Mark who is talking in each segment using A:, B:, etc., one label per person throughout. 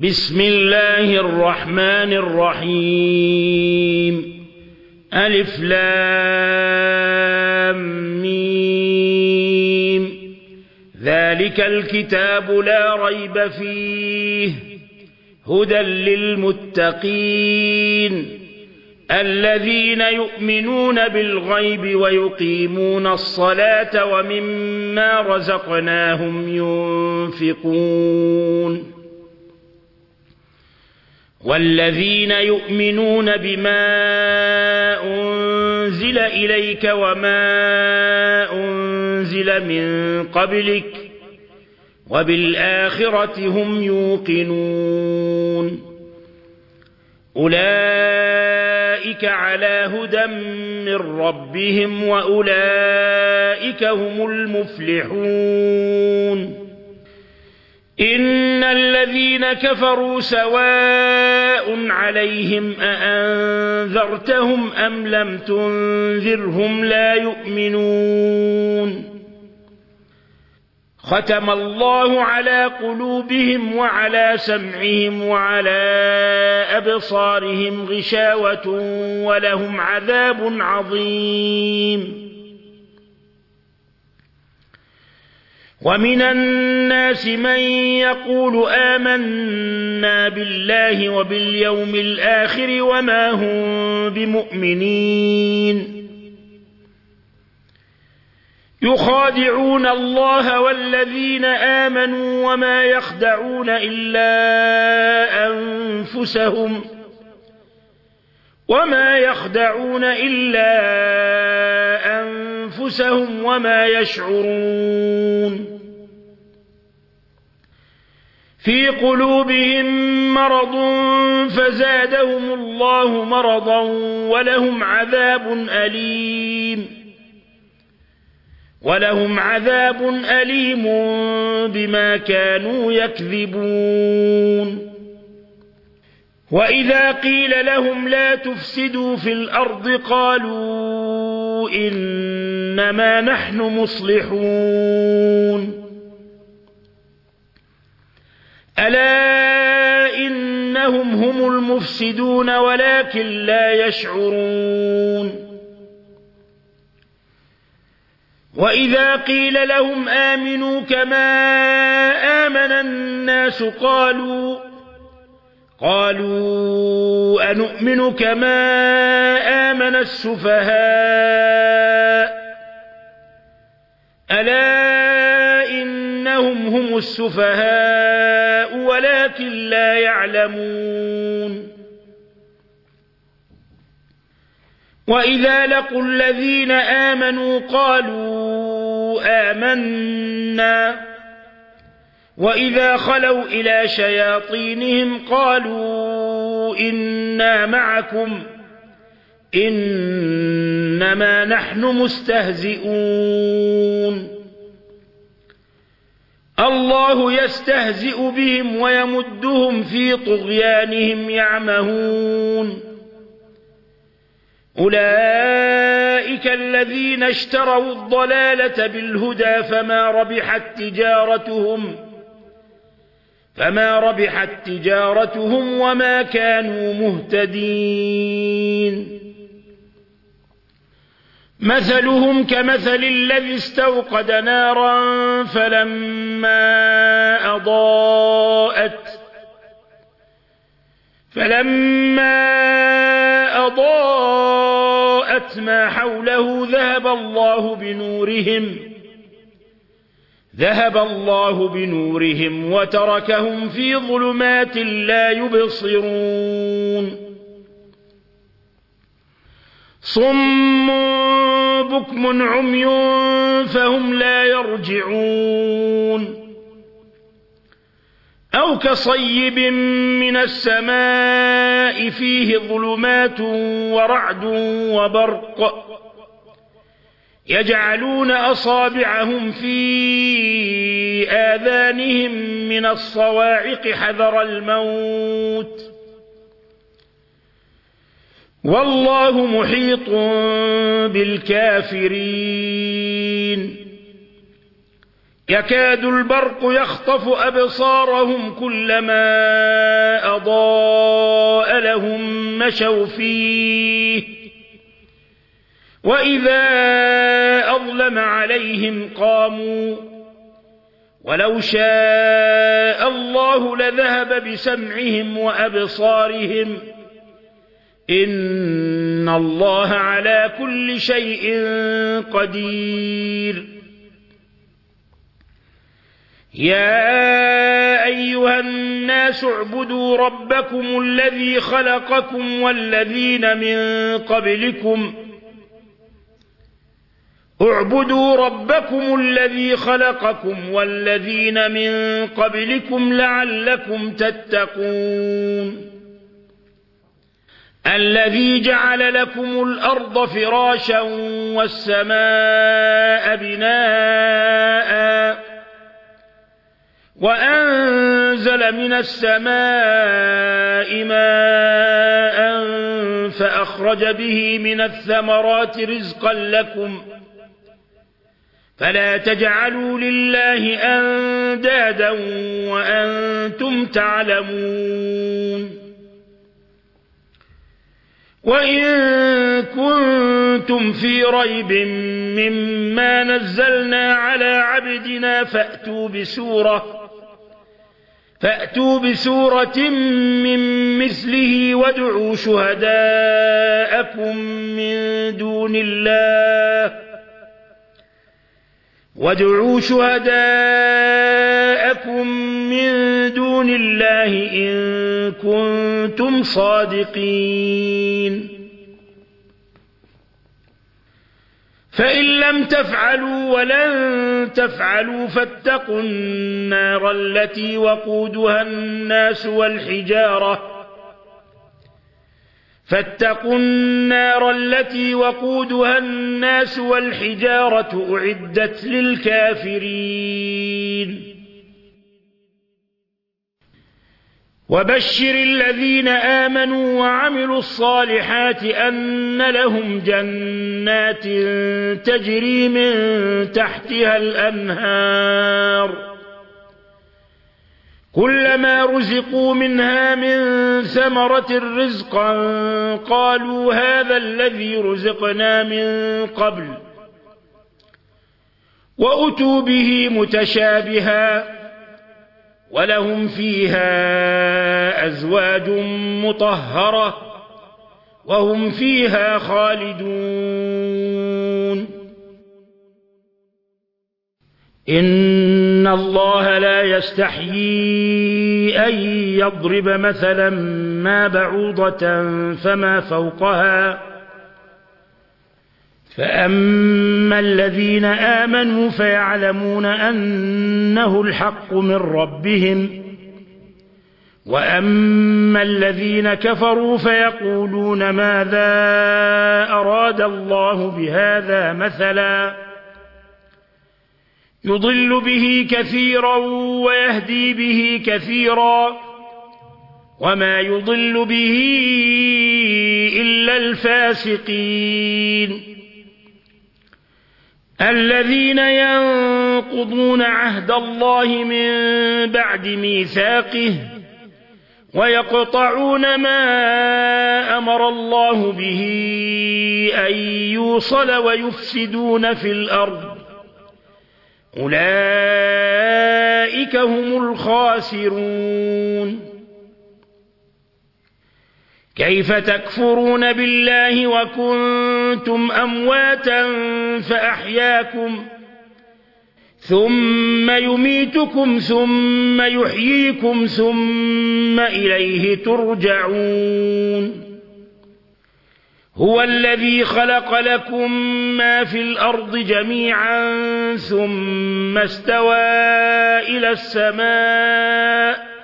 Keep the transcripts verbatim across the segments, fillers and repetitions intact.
A: بسم الله الرحمن الرحيم ألف لام ميم ذلك الكتاب لا ريب فيه هدى للمتقين الذين يؤمنون بالغيب ويقيمون الصلاة ومما رزقناهم ينفقون والذين يؤمنون بما أنزل إليك وما أنزل من قبلك وبالآخرة هم يوقنون أولئك على هدى من ربهم وأولئك هم المفلحون إن الذين كفروا سواء عليهم أأنذرتهم أم لم تنذرهم لا يؤمنون ختم الله على قلوبهم وعلى سمعهم وعلى أبصارهم غشاوة ولهم عذاب عظيم ومن الناس من يقول آمنا بالله وباليوم الآخر وما هم بمؤمنين يخادعون الله والذين آمنوا وما يخدعون إلا أنفسهم وما يخدعون إلا أنفسهم وما يشعرون في قلوبهم مرض فزادهم الله مرضا ولهم عذاب أليم ولهم عذاب أليم بما كانوا يكذبون وإذا قيل لهم لا تفسدوا في الأرض قالوا إنما نحن مصلحون ألا إنهم هم المفسدون ولكن لا يشعرون وإذا قيل لهم آمنوا كما آمن الناس قالوا قالوا أنؤمن كما آمن السفهاء ألا إنهم هم السفهاء ولكن لا يعلمون وإذا لقوا الذين آمنوا قالوا آمنا وإذا خلوا إلى شياطينهم قالوا إنا معكم إنما نحن مستهزئون الله يستهزئ بهم ويمدهم في طغيانهم يعمهون أولئك الذين اشتروا الضلالة بالهدى فما ربحت تجارتهم فما ربحت تجارتهم وما كانوا مهتدين مثلهم كمثل الذي استوقد نارا فلما أضاءت فلما أضاءت ما حوله ذهب الله بنورهم ذهب الله بنورهم وتركهم في ظلمات لا يبصرون صم بكم عمي فهم لا يرجعون أو كصيب من السماء فيه ظلمات ورعد وبرق يجعلون أصابعهم في آذانهم من الصواعق حذر الموت والله محيط بالكافرين يكاد البرق يخطف أبصارهم كلما أضاء لهم مشوا فيه وإذا أظلم عليهم قاموا ولو شاء الله لذهب بسمعهم وأبصارهم إن الله على كل شيء قدير. يا أيها الناس اعبدوا ربكم الذي خلقكم والذين من قبلكم اعبدوا ربكم الذي خلقكم والذين من قبلكم لعلكم تتقون الذي جعل لكم الأرض فراشا والسماء بناء وأنزل من السماء ماء فأخرج به من الثمرات رزقا لكم فلا تجعلوا لله أندادا وأنتم تعلمون. وإن كنتم في ريب مما نزلنا على عبدنا فأتوا بسورة فأتوا بسورة من مثله وادعوا شهداءكم من دون الله وادعوا شهداءكم من دون الله إن كنتم صادقين. فإن لم تفعلوا ولن تفعلوا فاتقوا النار التي وقودها الناس والحجارة فاتقوا النار التي وقودها الناس والحجارة أعدت للكافرين. وبشر الذين آمنوا وعملوا الصالحات أن لهم جنات تجري من تحتها الأنهار كلما رزقوا منها من ثمرة رزقا قالوا هذا الذي رزقنا من قبل وأتوا به متشابها ولهم فيها أزواج مطهرة وهم فيها خالدون. إن الله لا يستحيي أن يضرب مثلا ما بعوضة فما فوقها فأما الذين آمنوا فيعلمون أنه الحق من ربهم وأما الذين كفروا فيقولون ماذا أراد الله بهذا مثلا يضل به كثيرا ويهدي به كثيرا وما يضل به إلا الفاسقين الذين ينقضون عهد الله من بعد ميثاقه ويقطعون ما أمر الله به أن يوصل ويفسدون في الأرض أولئك هم الخاسرون. كيف تكفرون بالله وكنتم أمواتا فأحياكم ثم يميتكم ثم يحييكم ثم إليه ترجعون. هو الذي خلق لكم ما في الأرض جميعا ثم استوى إلى السماء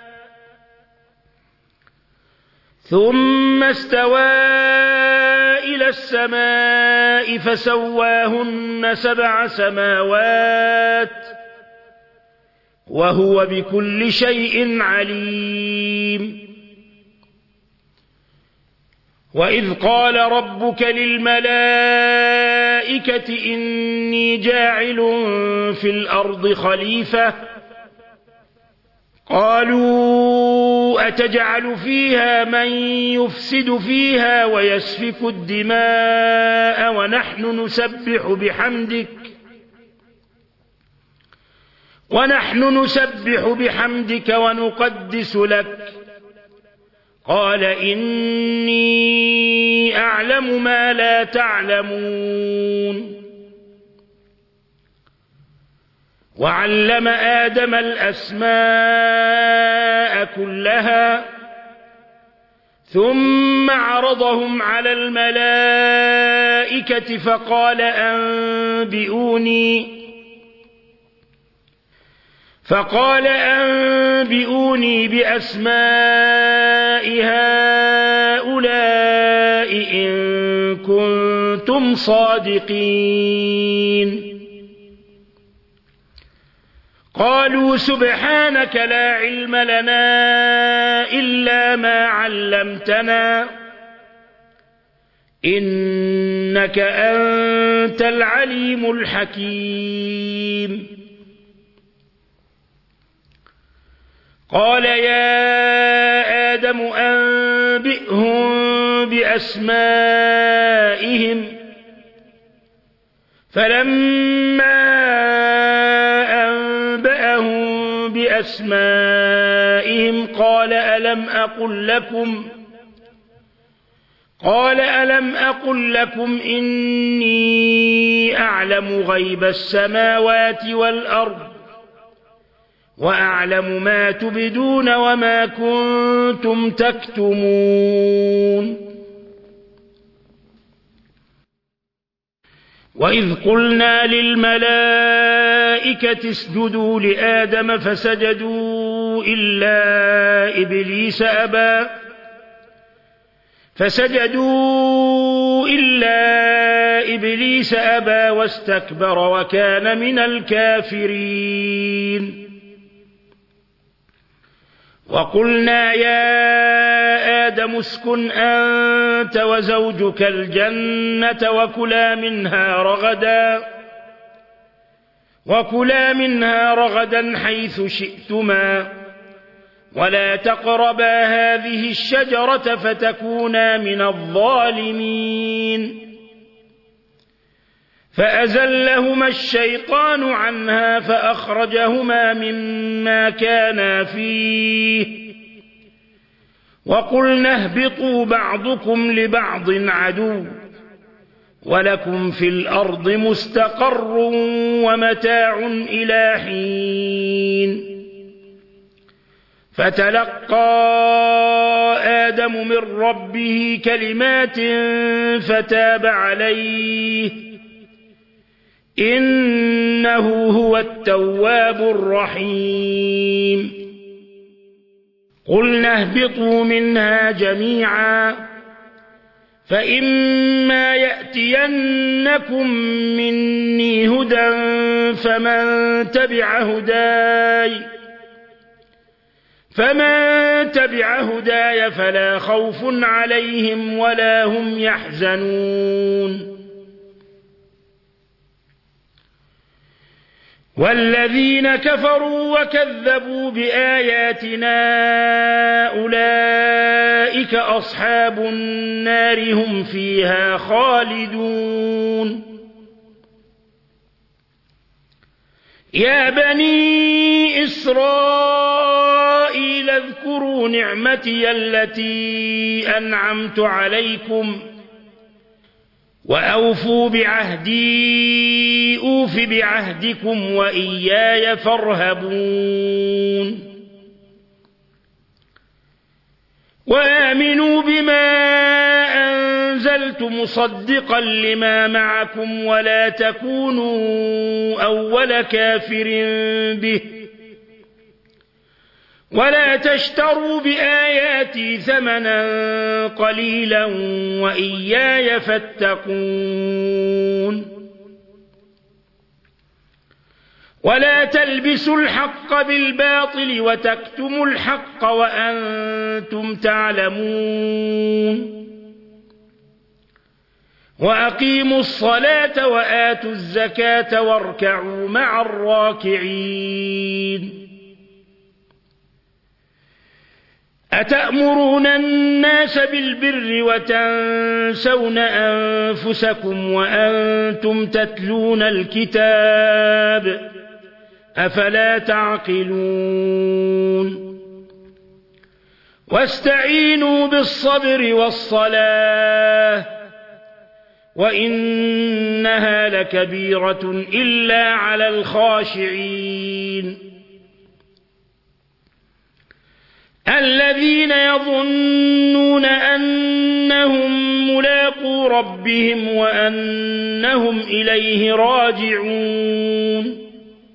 A: ثم استوى إلى السماء فسواهن سبع سماوات وهو بكل شيء عليم. وإذ قال ربك للملائكة إني جاعل في الأرض خليفة قالوا أتجعل فيها من يفسد فيها ويسفك الدماء ونحن نسبح بحمدك ونحن نسبح بحمدك ونقدس لك قال إني أعلم ما لا تعلمون وعلم آدم الأسماء كلها ثم عرضهم على الملائكة فقال أنبئوني فقال أنبئوني بأسماء هؤلاء إن كنتم صادقين قالوا سبحانك لا علم لنا إلا ما علمتنا إنك أنت العليم الحكيم قال يا آدم أنبئهم بأسمائهم فلما أنبأهم بأسمائهم قال ألم أقل لكم قال ألم أقل لكم إني أعلم غيب السماوات والأرض وأعلم ما تبدون وما كنتم تكتمون وإذ قلنا للملائكة اسجدوا لآدم فسجدوا إلا إبليس أبى فسجدوا إلا إبليس أبى واستكبر وكان من الكافرين وقلنا يا آدم اسكن أنت وزوجك الجنة وكلا منها رغدا وكلا منها رغدا حيث شئتما ولا تقربا هذه الشجرة فتكونا من الظالمين فأزلهما الشيطان عنها فأخرجهما مما كانا فيه وقلنا اهبطوا بعضكم لبعض عدو ولكم في الأرض مستقر ومتاع إلى حين فتلقى آدم من ربه كلمات فتاب عليه إنه هو التواب الرحيم قلنا اهبطوا منها جميعا فإما يأتينكم مني هدى فمن تبع هداي فمن تبع هداي فلا خوف عليهم ولا هم يحزنون والذين كفروا وكذبوا بآياتنا أولئك أصحاب النار هم فيها خالدون يا بني إسرائيل اذكروا نعمتي التي أنعمت عليكم وأوفوا بعهدي أوف بعهدكم وإياي فارهبون وآمنوا بما أنزلت مصدقا لما معكم ولا تكونوا أول كافر به ولا تشتروا بآياتي ثمنا قليلا وإياي فاتقون ولا تلبسوا الحق بالباطل وتكتموا الحق وأنتم تعلمون وأقيموا الصلاة وآتوا الزكاة واركعوا مع الراكعين أتأمرون الناس بالبر وتنسون أنفسكم وأنتم تتلون الكتاب أفلا تعقلون واستعينوا بالصبر والصلاة وإنها لكبيرة إلا على الخاشعين الذين يظنون أنهم ملاقو ربهم وأنهم إليه راجعون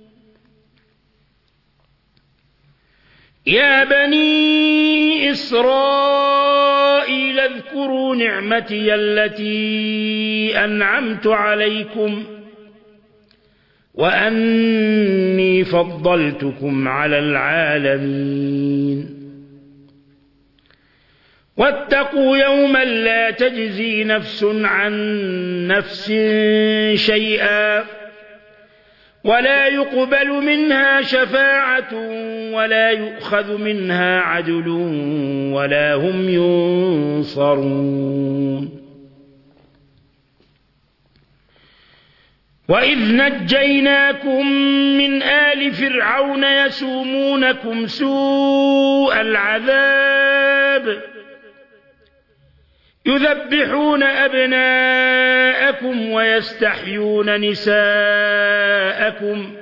A: يا بني إسرائيل اذكروا نعمتي التي أنعمت عليكم وأني فضلتكم على العالمين واتقوا يوما لا تجزي نفس عن نفس شيئا ولا يقبل منها شفاعة ولا يؤخذ منها عدل ولا هم ينصرون وإذ نجيناكم من آل فرعون يسومونكم سوء العذاب يذبحون أبناءكم ويستحيون نساءكم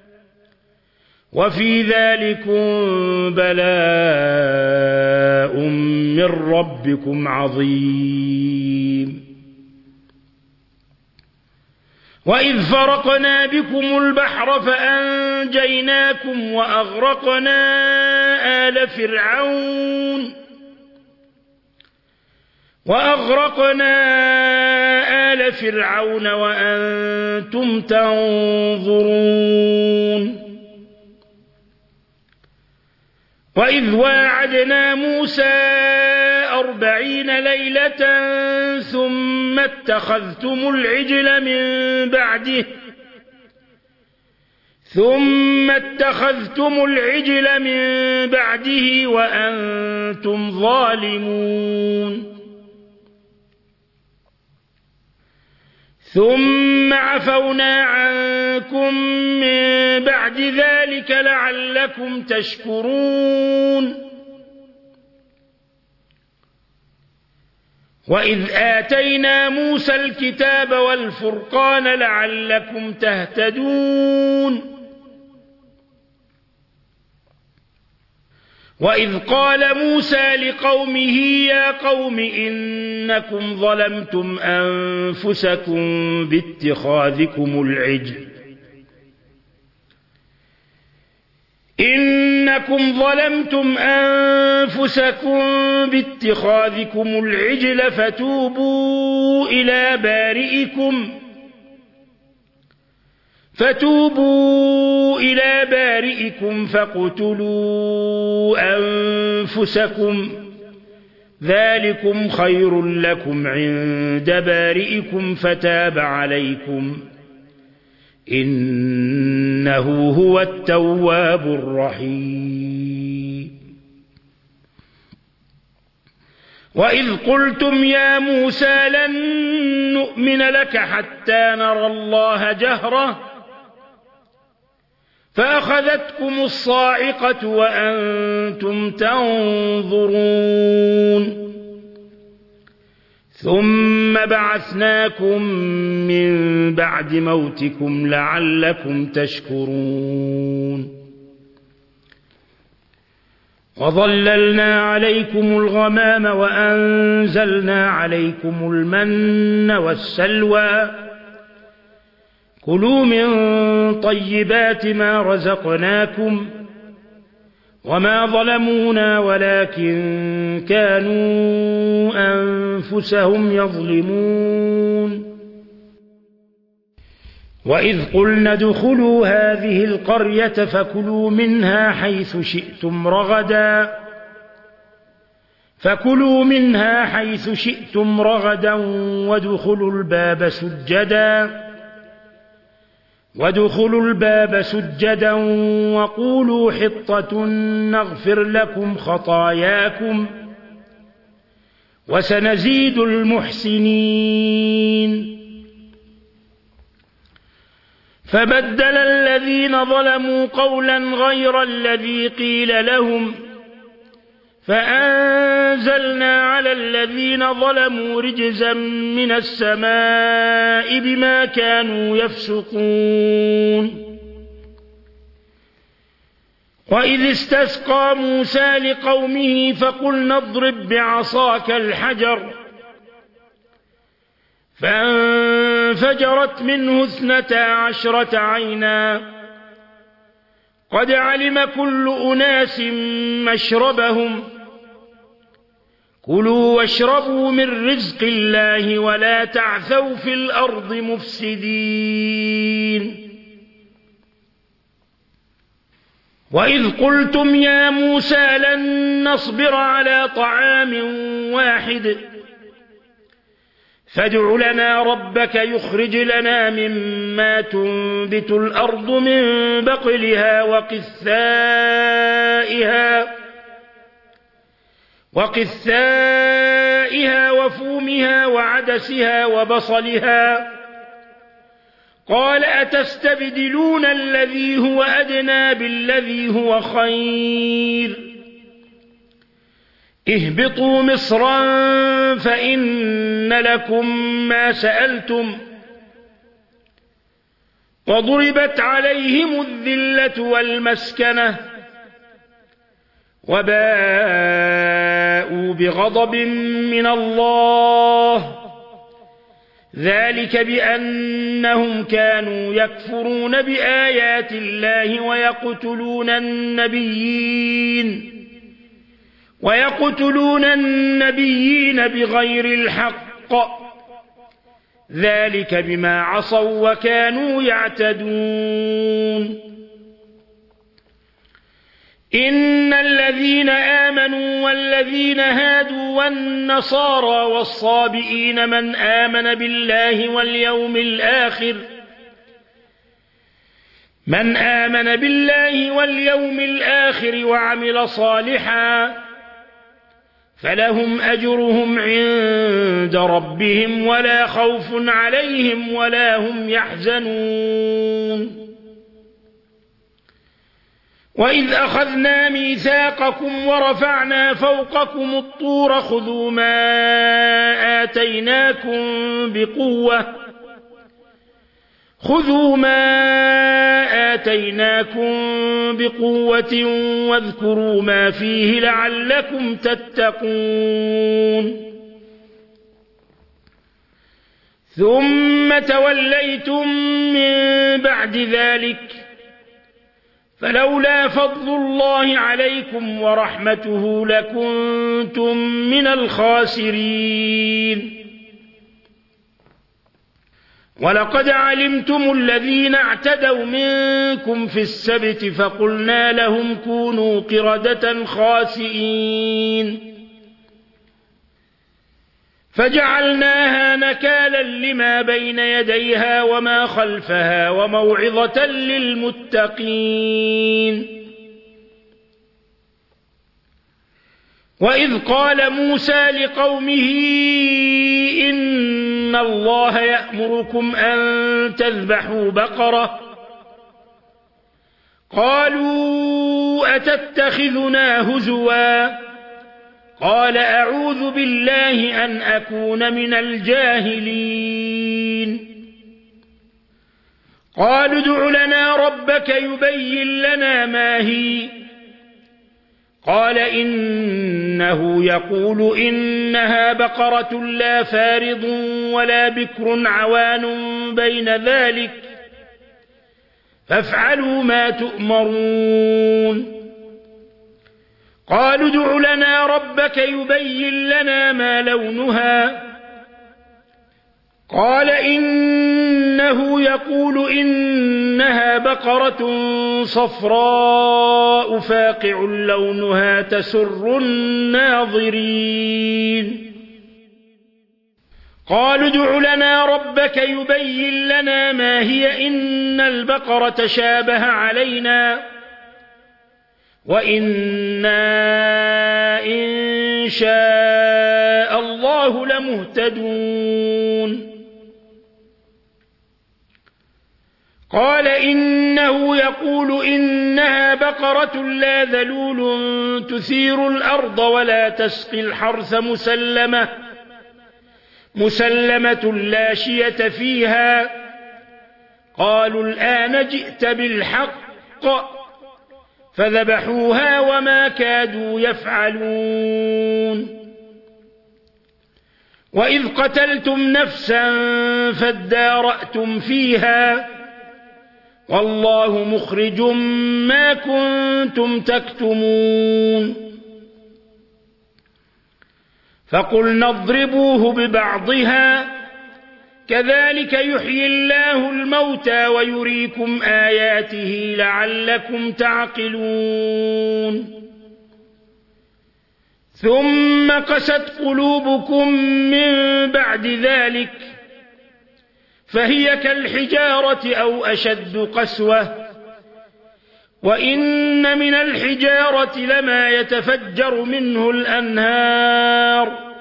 A: وفي ذلكم بلاء من ربكم عظيم وإذ فرقنا بكم البحر فأنجيناكم وأغرقنا آل فرعون وأغرقنا آل فرعون وأنتم تنظرون وإذ واعدنا موسى أربعين ليلة ثم اتخذتم العجل من بعده ثم اتخذتم العجل من بعده وأنتم ظالمون ثم عفونا عنكم من بعد ذلك لعلكم تشكرون وإذ آتينا موسى الكتاب والفرقان لعلكم تهتدون وإذ قال موسى لقومه يا قوم إنكم ظلمتم أنفسكم باتخاذكم العجل إنكم ظلمتم أنفسكم باتخاذكم العجل فتوبوا إلى بارئكم فتوبوا إلى بارئكم فاقتلوا أنفسكم ذلكم خير لكم عند بارئكم فتاب عليكم إنه هو التواب الرحيم وإذ قلتم يا موسى لن نؤمن لك حتى نرى الله جهرة فأخذتكم الصاعقة وأنتم تنظرون ثم بعثناكم من بعد موتكم لعلكم تشكرون وظللنا عليكم الغمام وأنزلنا عليكم المن والسلوى كلوا من طيبات ما رزقناكم وما ظلمونا ولكن كانوا أنفسهم يظلمون وإذ قلنا ادخلوا هذه القرية فكلوا منها حيث شئتم رغدا فكلوا منها حيث شئتم رغدا وادخلوا الباب سجدا وادخلوا الباب سجدا وقولوا حطة نغفر لكم خطاياكم وسنزيد المحسنين. فبدل الذين ظلموا قولا غير الذي قيل لهم فأنزلنا على الذين ظلموا رجزا من السماء بما كانوا يفسقون. وإذ استسقى موسى لقومه فقلنا اضرب بعصاك الحجر فانفجرت منه اثنتا عشرة عينا قد علم كل أناس مشربهم كلوا واشربوا من رزق الله ولا تعثوا في الأرض مفسدين. وإذ قلتم يا موسى لن نصبر على طعام واحد فادع لنا ربك يخرج لنا مما تنبت الأرض من بقلها وقثائها وقثائها وفومها وعدسها وبصلها قال أتستبدلون الذي هو أدنى بالذي هو خير اهبطوا مصرا فإن لكم ما سألتم وضربت عليهم الذلة والمسكنة وباءوا بغضب من الله ذلك بأنهم كانوا يكفرون بآيات الله ويقتلون النبيين ويقتلون النبيين بغير الحق ذلك بما عصوا وكانوا يعتدون. إن الذين آمنوا والذين هادوا والنصارى والصابئين من آمن بالله واليوم الآخر من آمن بالله واليوم الآخر وعمل صالحا فلهم أجرهم عند ربهم ولا خوف عليهم ولا هم يحزنون. وإذ أخذنا ميثاقكم ورفعنا فوقكم الطور خذوا ما آتيناكم بقوة خذوا ما آتيناكم بقوة واذكروا ما فيه لعلكم تتقون. ثم توليتم من بعد ذلك فلولا فضل الله عليكم ورحمته لكنتم من الخاسرين. ولقد علمتم الذين اعتدوا منكم في السبت فقلنا لهم كونوا قردة خاسئين فجعلناها نكالا لما بين يديها وما خلفها وموعظة للمتقين. وإذ قال موسى لقومه إن الله يأمركم أن تذبحوا بقرة قالوا أتتخذنا هزوا قال أعوذ بالله أن أكون من الجاهلين. قالوا ادع لنا ربك يبين لنا ما هي قال إنه يقول إنها بقرة لا فارض ولا بكر عوان بين ذلك فافعلوا ما تؤمرون. قالوا ادع لنا ربك يبين لنا ما لونها قال إنه وإنه يقول إنها بقرة صفراء فاقع لونها تسر الناظرين قالوا ادع لنا ربك يبين لنا ما هي إن البقرة شابه علينا وإنا إن شاء الله لمهتدون قال إنه يقول إنها بقرة لا ذلول تثير الأرض ولا تسقي الحرث مسلمة مسلمة لا شية فيها قالوا الآن جئت بالحق فذبحوها وما كادوا يفعلون وإذ قتلتم نفسا فادارأتم فيها والله مخرج ما كنتم تكتمون فقلنا اضربوه ببعضها كذلك يحيي الله الموتى ويريكم آياته لعلكم تعقلون ثم قست قلوبكم من بعد ذلك فهي كالحجارة أو أشد قسوة وإن من الحجارة لما يتفجر منه الأنهار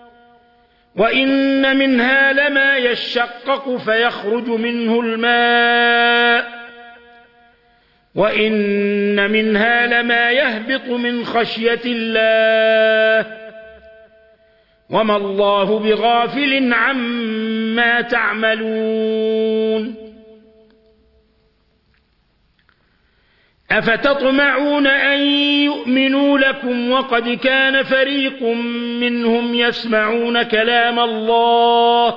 A: وإن منها لما يشقق فيخرج منه الماء وإن منها لما يهبط من خشية الله وما الله بغافل عما تعملون أفتطمعون أن يؤمنوا لكم وقد كان فريق منهم يسمعون كلام الله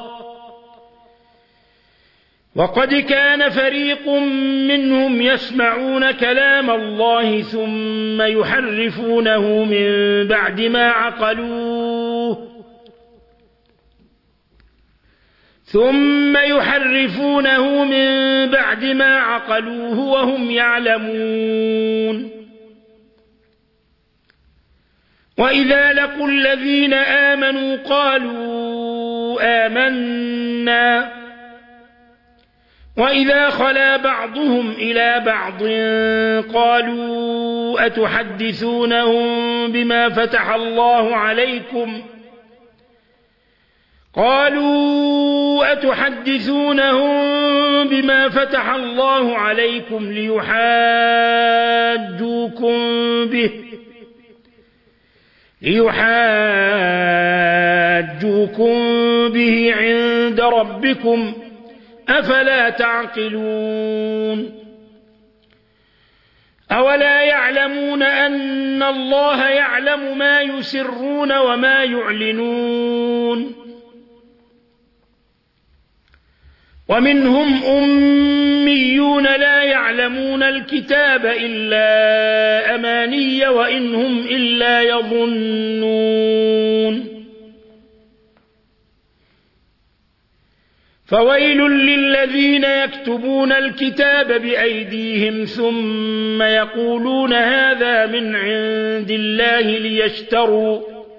A: وقد كان فريق منهم يسمعون كلام الله ثم يحرفونه من بعد ما عقلوه ثم يحرفونه من بعد ما عقلوه وهم يعلمون وإذا لقوا الذين آمنوا قالوا آمنا وإذا خلا بعضهم إلى بعض قالوا أتحدثونهم بما فتح الله عليكم قالوا أتحدثونهم بما فتح الله عليكم ليحاجوكم به ليحاجوكم به عند ربكم أفلا تعقلون أولا يعلمون أن الله يعلم ما يسرون وما يعلنون ومنهم أميون لا يعلمون الكتاب إلا أماني وإن هم إلا يظنون فويل للذين يكتبون الكتاب بأيديهم ثم يقولون هذا من عند الله ليشتروا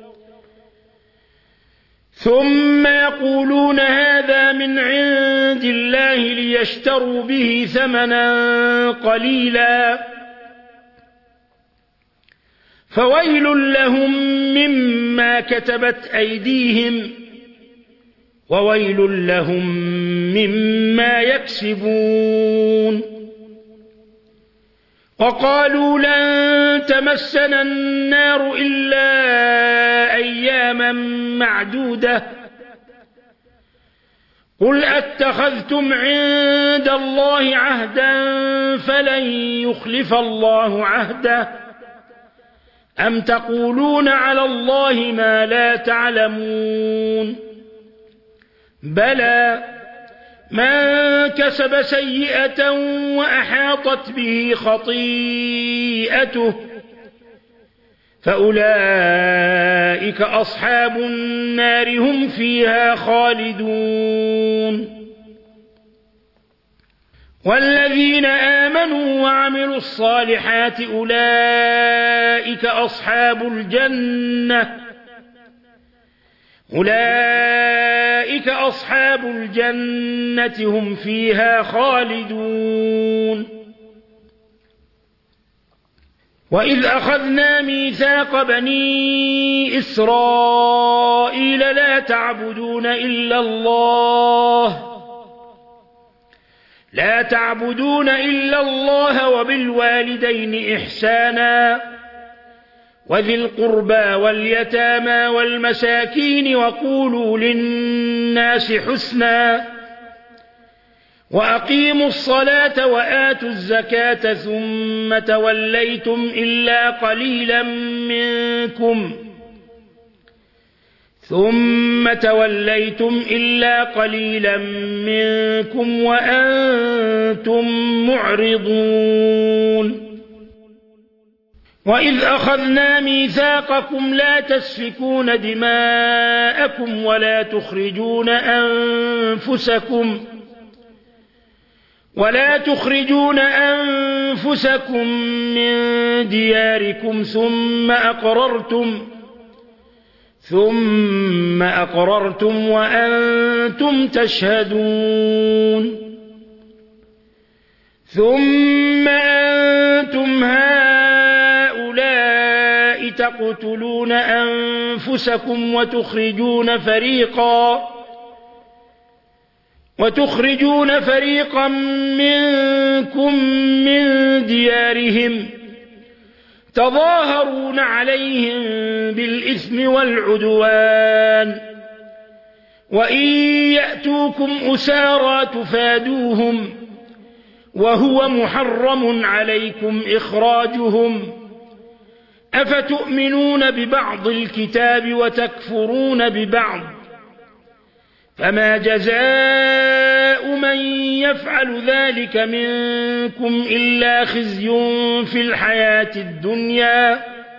A: ثم يقولون هذا من عند الله ليشتروا به ثمنا قليلا فويل لهم مما كتبت أيديهم وويل لهم مما يكسبون وقالوا لن تمسنا النار إلا أياما معدودة قل أتخذتم عند الله عهدا فلن يخلف الله عهده أم تقولون على الله ما لا تعلمون بلى من كسب سيئة وأحاطت به خطيئته فأولئك أصحاب النار هم فيها خالدون والذين آمنوا وعملوا الصالحات أولئك أصحاب الجنة أولئك أصحاب الجنة هم فيها خالدون وإذ أخذنا ميثاق بني إسرائيل لا تعبدون إلا الله لا تعبدون إلا الله وبالوالدين إحسانا وذي القربى واليتامى والمساكين وقولوا للناس حسنا وأقيموا الصلاة وآتوا الزكاة ثم توليتم إلا قليلا منكم ثم توليتم إلا قليلا منكم وأنتم معرضون وإذ أخذنا ميثاقكم لا تسفكون دماءكم ولا تخرجون أنفسكم ولا تخرجون أنفسكم من دياركم ثم أقررتم ثم أقررتم وأنتم تشهدون ثم أنتم هؤلاء تقتلون أنفسكم وتخرجون فريقا وتخرجون فريقا منكم من ديارهم تظاهرون عليهم بالإثم والعدوان وإن يأتوكم أسارى تفادوهم وهو محرم عليكم إخراجهم أفتؤمنون ببعض الكتاب وتكفرون ببعض فما جزاء من يفعل ذلك منكم إلا خزي في الحياة الدنيا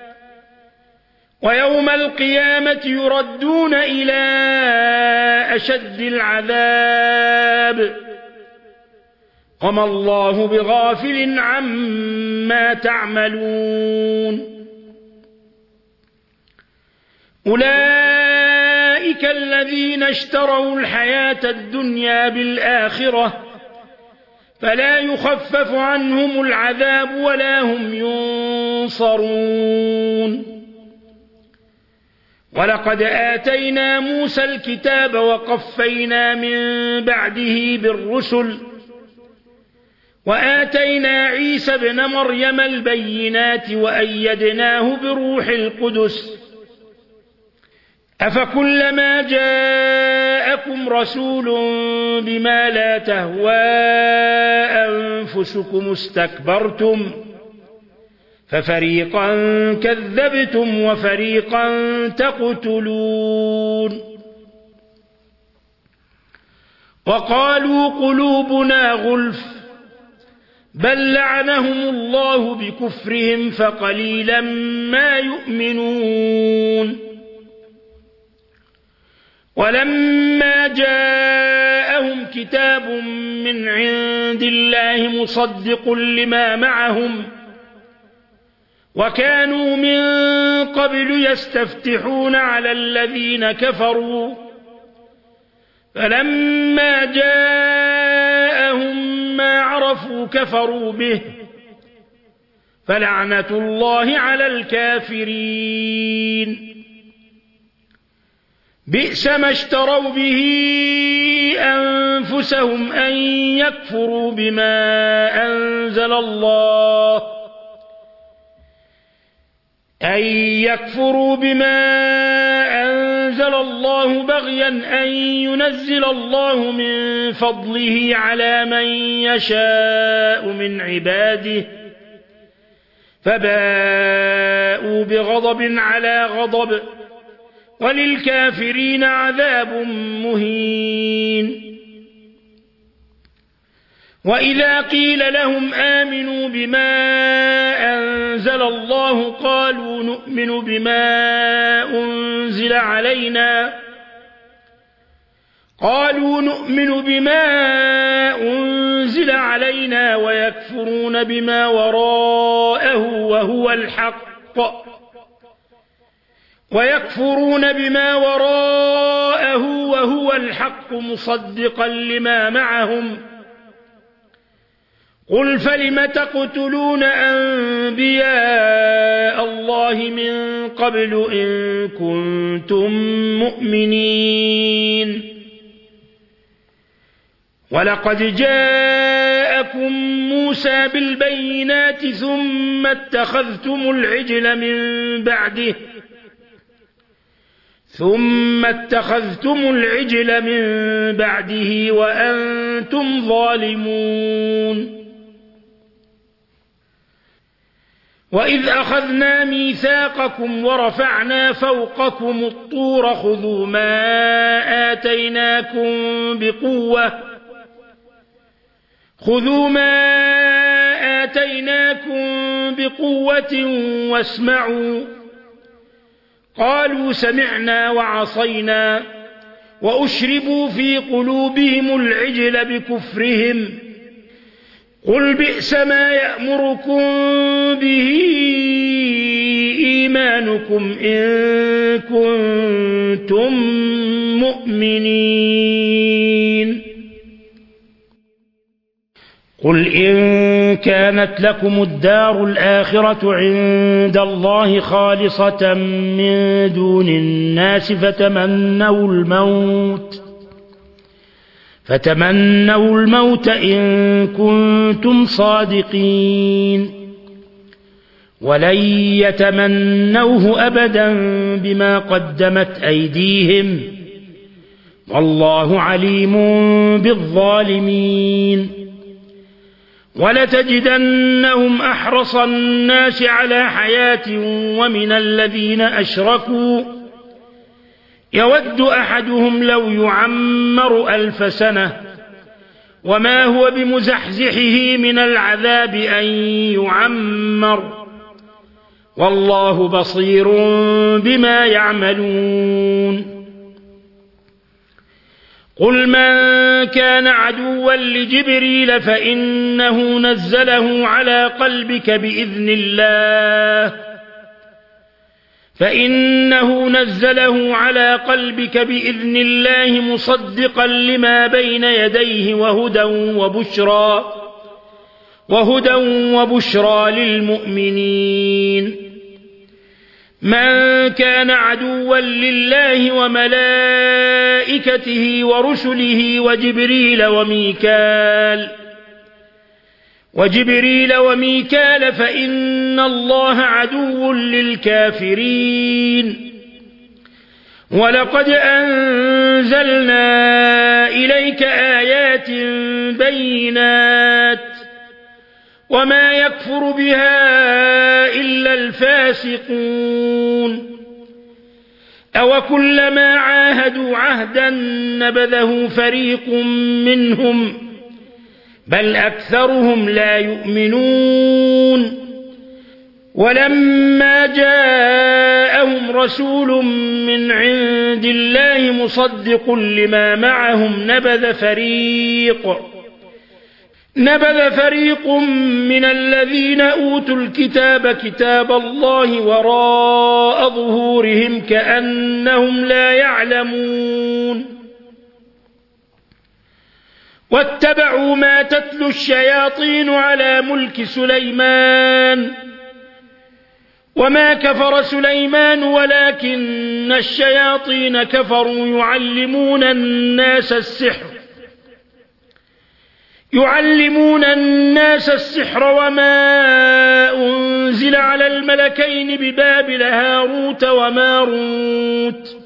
A: ويوم القيامة يردون إلى أشد العذاب وما الله بغافل عما تعملون أولئك الذين اشتروا الحياة الدنيا بالآخرة فلا يخفف عنهم العذاب ولا هم ينصرون ولقد آتينا موسى الكتاب وقفينا من بعده بالرسل وآتينا عيسى ابن مريم البينات وأيدناه بروح القدس أفكلما جاءكم رسول بما لا تهوى أنفسكم استكبرتم ففريقا كذبتم وفريقا تقتلون وقالوا قلوبنا غلف بل لعنهم الله بكفرهم فقليلا ما يؤمنون ولما جاءهم كتاب من عند الله مصدق لما معهم وكانوا من قبل يستفتحون على الذين كفروا فلما جاءهم ما عرفوا كفروا به فلعنة الله على الكافرين بئس ما اشتروا به أنفسهم أن يكفروا بما أنزل الله أن يكفروا بما أنزل الله بغيا أن ينزل الله من فضله على من يشاء من عباده فباءوا بغضب على غضب وللكافرين عذاب مهين وإذا قيل لهم آمنوا بما أنزل الله قالوا نؤمن بما أنزل علينا قالوا نؤمن بما أنزل أنزل علينا ويكفرون بما وراءه وهو الحق ويكفرون بما وراءه وهو الحق مصدقا لما معهم قل فلم تقتلون أنبياء الله من قبل إن كنتم مؤمنين ولقد جاءكم موسى بالبينات ثم اتخذتم العجل من بعده ثم اتخذتم العجل من بعده وأنتم ظالمون وإذ أخذنا ميثاقكم ورفعنا فوقكم الطور خذوا ما آتيناكم بقوة خذوا ما آتيناكم بقوة واسمعوا قالوا سمعنا وعصينا وأشربوا في قلوبهم العجل بكفرهم قل بئس ما يأمركم به إيمانكم إن كنتم مؤمنين قل إن كانت لكم الدار الآخرة عند الله خالصة من دون الناس فتمنوا الموت فتمنوا الموت إن كنتم صادقين ولن يتمنوه أبدا بما قدمت أيديهم والله عليم بالظالمين ولتجدنهم أحرص الناس على حياة ومن الذين أشركوا يود أحدهم لو يعمر ألف سنة وما هو بمزحزحه من العذاب أن يعمر والله بصير بما يعملون قل من كان عدوا لجبريل فإنه نزله على قلبك بإذن الله فإنه نزله على قلبك بإذن الله مصدقا لما بين يديه وهدى وبشرى وهدى وبشرى للمؤمنين من كان عدوا لله وملائكته ورسله وجبريل وميكال وجبريل وميكال فإن الله عدو للكافرين ولقد أنزلنا إليك آيات بينات وما يكفر بها إلا الفاسقون أوكلما عاهدوا عهدا نبذه فريق منهم بل أكثرهم لا يؤمنون ولما جاءهم رسول من عند الله مصدق لما معهم نبذ فريق نبذ فريق من الذين أوتوا الكتاب كتاب الله وراء ظهورهم كأنهم لا يعلمون واتبعوا ما تتلو الشياطين على ملك سليمان وما كفر سليمان ولكن الشياطين كفروا يعلمون الناس السحر يعلمون الناس السحر وما أنزل على الملكين ببابل هاروت وماروت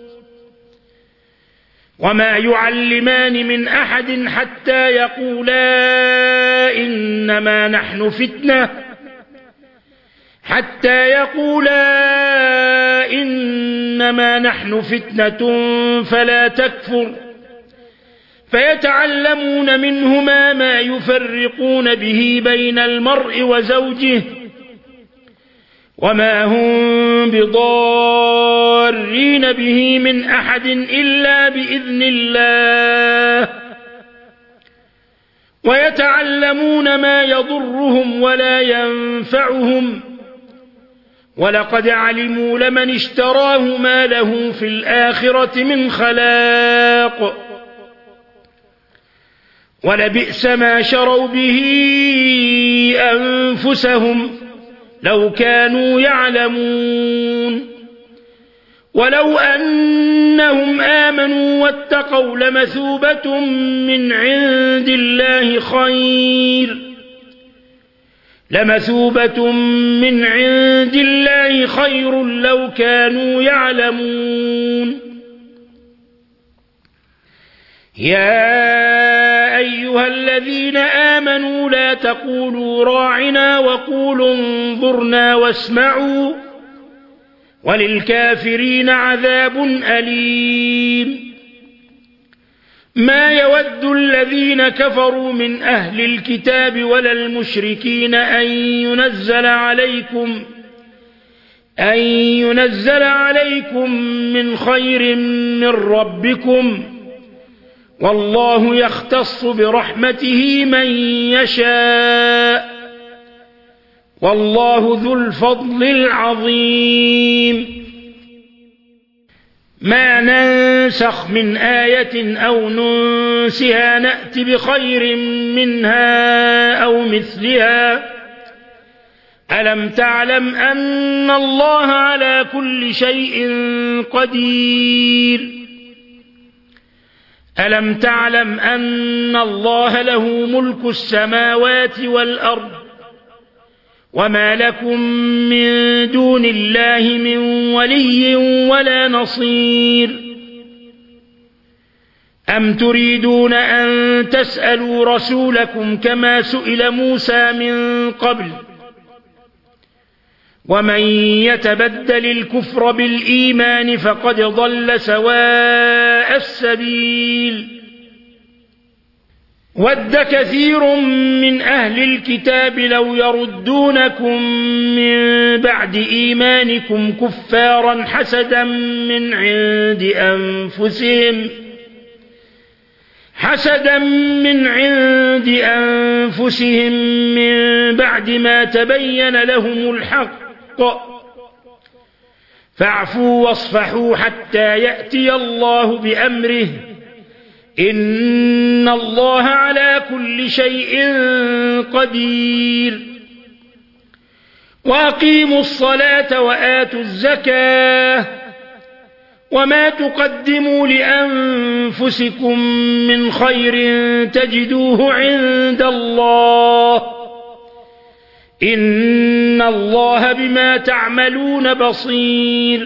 A: وما يعلمان من أحد حتى يقولا إنما نحن فتنة حتى يقولا إنما نحن فتنة فلا تكفر فيتعلمون منهما ما يفرقون به بين المرء وزوجه وما هم بضارين به من أحد إلا بإذن الله ويتعلمون ما يضرهم ولا ينفعهم ولقد علموا لمن اشتراه ما له في الآخرة من خلاق ولبئس ما شروا به أنفسهم لو كانوا يعلمون ولو أنهم آمنوا واتقوا لمثوبة من عند الله خير لمثوبة من عند الله خير لو كانوا يعلمون يا أيها الذين آمنوا لا تقولوا راعنا وقولوا انظرنا واسمعوا وللكافرين عذاب أليم ما يود الذين كفروا من أهل الكتاب ولا المشركين أن ينزل عليكم أن ينزل عليكم من خير من ربكم والله يختص برحمته من يشاء والله ذو الفضل العظيم ما ننسخ من آية أو ننسها نأت بخير منها أو مثلها ألم تعلم أن الله على كل شيء قدير ألم تعلم أن الله له ملك السماوات والأرض وما لكم من دون الله من ولي ولا نصير أم تريدون أن تسألوا رسولكم كما سئل موسى من قبل ومن يتبدل الكفر بالإيمان فقد ضل سواء السبيل ود كثير من أهل الكتاب لو يردونكم من بعد إيمانكم كفارا حسدا من عند أنفسهم حسدا من عند أنفسهم من بعد ما تبين لهم الحق فاعفوا واصفحوا حتى يأتي الله بأمره إن الله على كل شيء قدير وأقيموا الصلاة وآتوا الزكاة وما تقدموا لأنفسكم من خير تجدوه عند الله إن الله بما تعملون بصير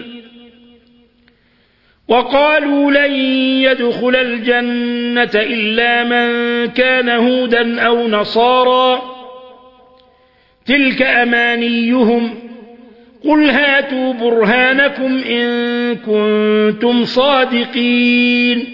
A: وقالوا لن يدخل الجنة إلا من كان هودا أو نصارى تلك أمانيهم قل هاتوا برهانكم إن كنتم صادقين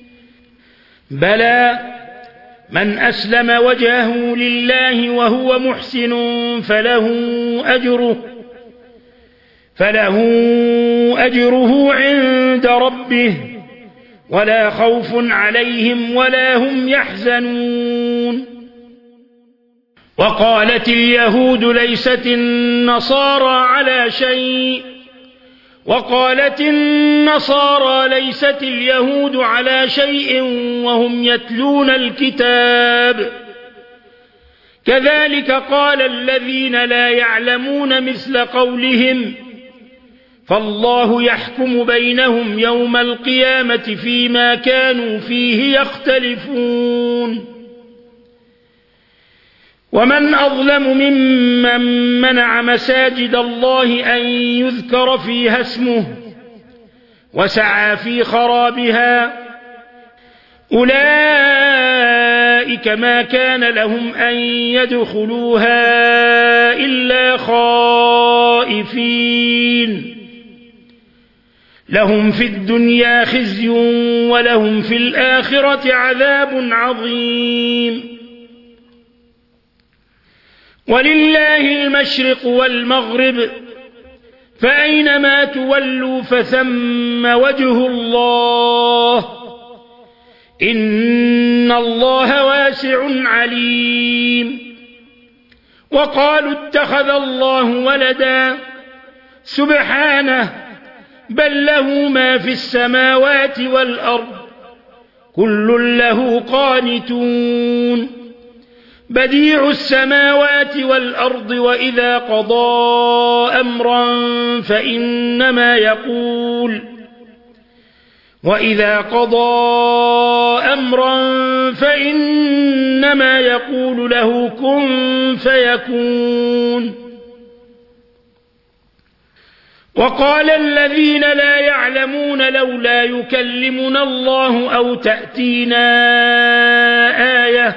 A: بلى من أسلم وجهه لله وهو محسن فله أجره فله أجره عند ربه ولا خوف عليهم ولا هم يحزنون وقالت اليهود ليست النصارى على شيء وقالت النصارى ليست اليهود على شيء وهم يتلون الكتاب كذلك قال الذين لا يعلمون مثل قولهم فالله يحكم بينهم يوم القيامة فيما كانوا فيه يختلفون ومن أظلم ممن منع مساجد الله أن يذكر فيها اسمه وسعى في خرابها أولئك ما كان لهم أن يدخلوها إلا خائفين لهم في الدنيا خزي ولهم في الآخرة عذاب عظيم ولله المشرق والمغرب فأينما تولوا فثم وجه الله إن إن الله واسع عليم. وقالوا اتخذ الله ولدا سبحانه بل له ما في السماوات والأرض كل له قانتون بديع السماوات والأرض وإذا قضى أمرا فإنما يقول وإذا قضى أمرا فإنما يقول له كن فيكون. وقال الذين لا يعلمون لولا يكلمنا الله أو تأتينا آية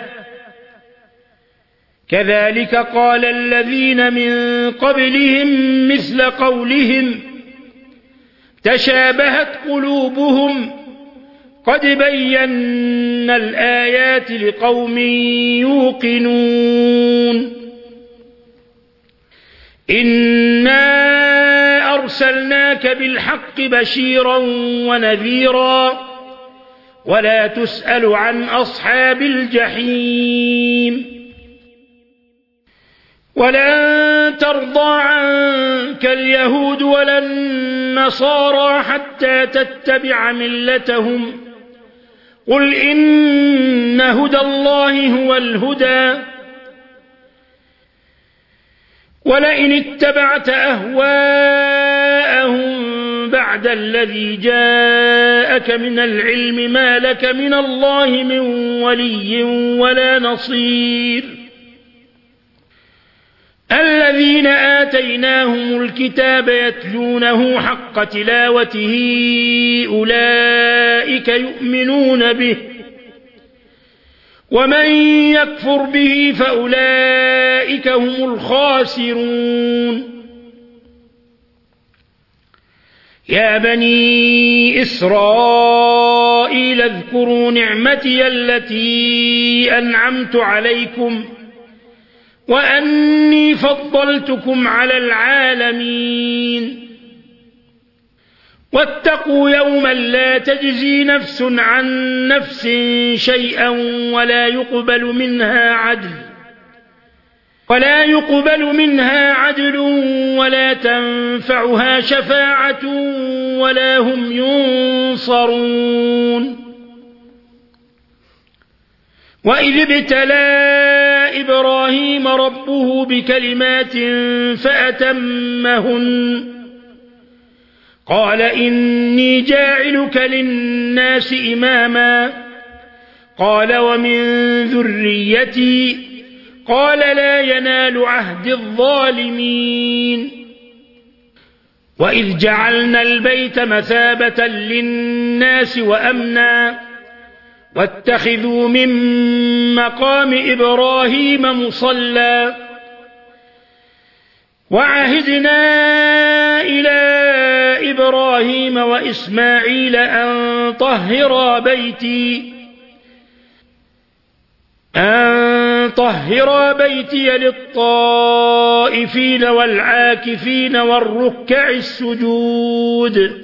A: كذلك قال الذين من قبلهم مثل قولهم تشابهت قلوبهم قد بينا الآيات لقوم يوقنون. إنا أرسلناك بالحق بشيرا ونذيرا ولا تسأل عن أصحاب الجحيم. ولن ترضى عنك اليهود ولا النصارى حتى تتبع ملتهم قل إن هدى الله هو الهدى ولئن اتبعت أهواءهم بعد الذي جاءك من العلم ما لك من الله من ولي ولا نصير. الذين آتيناهم الكتاب يتلونه حق تلاوته أولئك يؤمنون به ومن يكفر به فأولئك هم الخاسرون. يا بني إسرائيل اذكروا نعمتي التي أنعمت عليكم وأني فضلتكم على العالمين. واتقوا يوما لا تجزي نفس عن نفس شيئا ولا يقبل منها عدل ولا يقبل منها عدل ولا تنفعها شفاعة ولا هم ينصرون. وإذ ابتلى إبراهيم ربه بكلمات فأتمهن قال إني جاعلك للناس إماما قال ومن ذريتي قال لا ينال عهد الظالمين. وإذ جعلنا البيت مثابة للناس وأمنا واتخذوا من مقام إبراهيم مصلى وعهدنا إلى إبراهيم وإسماعيل أن طهرا بيتي أن طهرا بيتي للطائفين والعاكفين والركع السجود.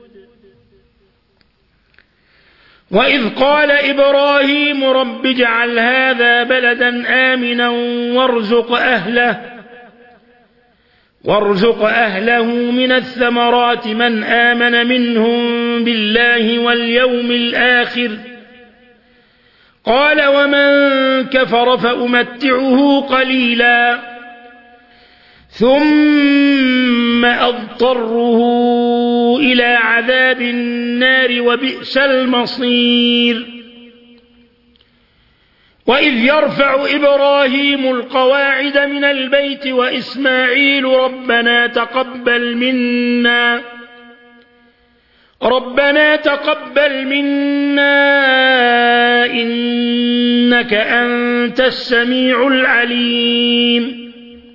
A: وإذ قال إبراهيم رب اجعل هذا بلدا آمنا وارزق أهله وارزق أهله من الثمرات من آمن منهم بالله واليوم الآخر قال ومن كفر فأمتعه قليلا ثم أضطره إلى عذاب النار وبئس المصير. وإذ يرفع إبراهيم القواعد من البيت وإسماعيل ربنا تقبل منا ربنا تقبل منا إنك أنت السميع العليم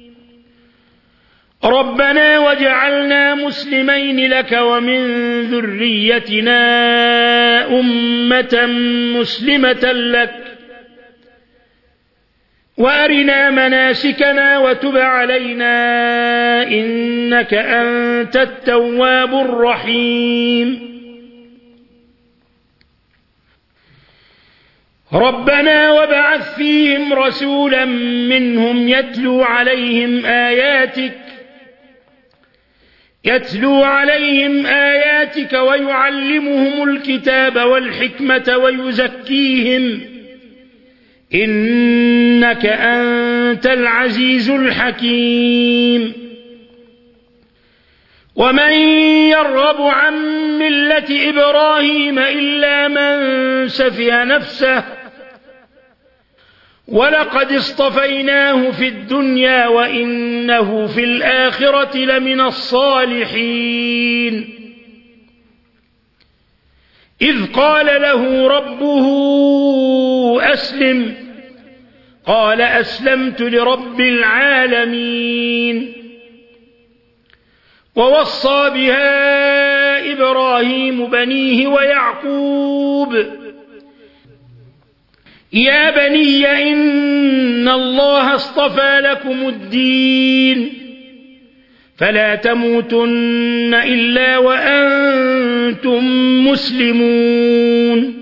A: ربنا واجعلنا مسلمين لك ومن ذريتنا أمة مسلمة لك وأرنا مناسكنا وتب علينا إنك أنت التواب الرحيم. ربنا وابعث فيهم رسولا منهم يتلو عليهم آياتك يتلو عليهم آياتك ويعلمهم الكتاب والحكمة ويزكيهم إنك أنت العزيز الحكيم ومن يرغب عن ملة إبراهيم إلا من سفه نفسه ولقد اصطفيناه في الدنيا وإنه في الآخرة لمن الصالحين إذ قال له ربه أسلم قال أسلمت لرب العالمين ووصى بها إبراهيم بنيه ويعقوب يا بني إن الله اصطفى لكم الدين فلا تموتن إلا وأنتم مسلمون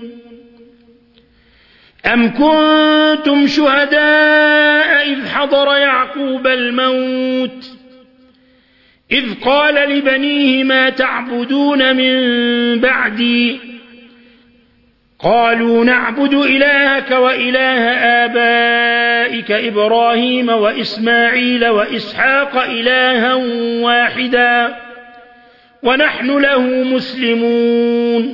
A: أم كنتم شهداء إذ حضر يعقوب الموت إذ قال لبنيه ما تعبدون من بعدي قالوا نعبد إلهك وإله آبائك إبراهيم وإسماعيل وإسحاق إلها واحدا ونحن له مسلمون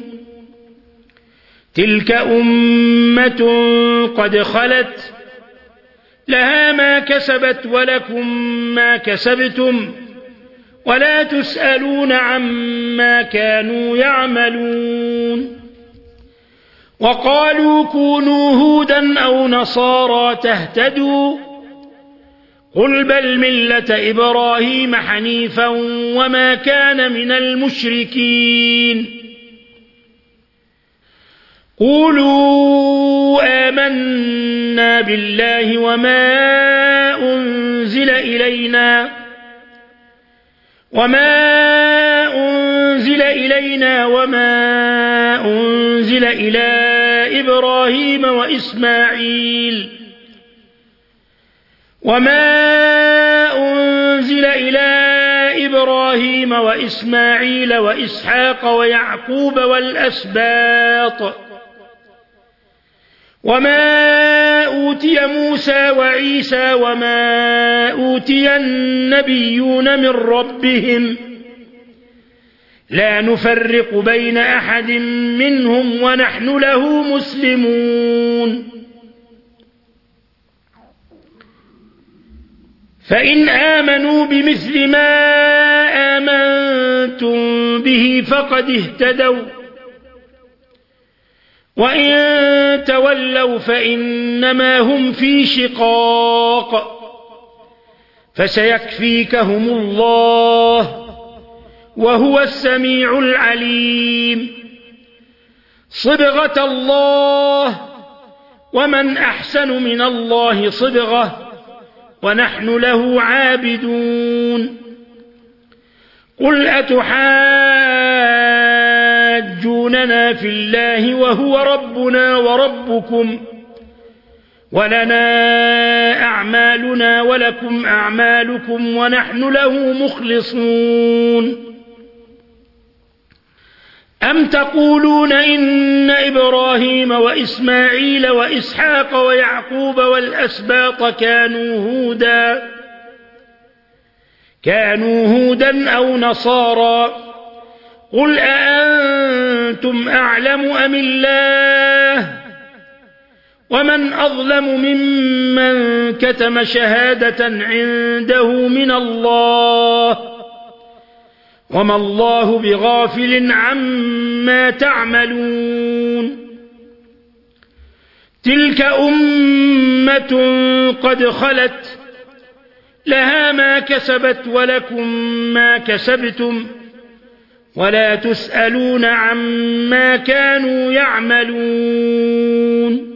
A: تلك أمة قد خلت لها ما كسبت ولكم ما كسبتم ولا تسألون عما كانوا يعملون وقالوا كونوا هودا أو نصارى تهتدوا قل بل ملة إبراهيم حنيفا وما كان من المشركين قولوا آمنا بالله وما أنزل إلينا وما أنزل إلينا وما أنزل إلى إبراهيم وإسماعيل وما أنزل إلى إبراهيم وإسماعيل وإسحاق ويعقوب والأسباط وما أوتي موسى وعيسى وما أوتي النبيون من ربهم لا نفرق بين أحد منهم ونحن له مسلمون فإن آمنوا بمثل ما آمنتم به فقد اهتدوا وإن تولوا فإنما هم في شقاق فسيكفيكهم الله وهو السميع العليم صبغة الله ومن أحسن من الله صبغة ونحن له عابدون قل أتحاجوننا في الله وهو ربنا وربكم ولنا أعمالنا ولكم أعمالكم ونحن له مخلصون أم تقولون إن إبراهيم وإسماعيل وإسحاق ويعقوب والأسباط كانوا هودا كانوا هودا أو نصارى قل أأنتم أعلم أم الله ومن أظلم ممن كتم شهادة عنده من الله وما الله بغافل عما تعملون تلك أمة قد خلت لها ما كسبت ولكم ما كسبتم ولا تسألون عما كانوا يعملون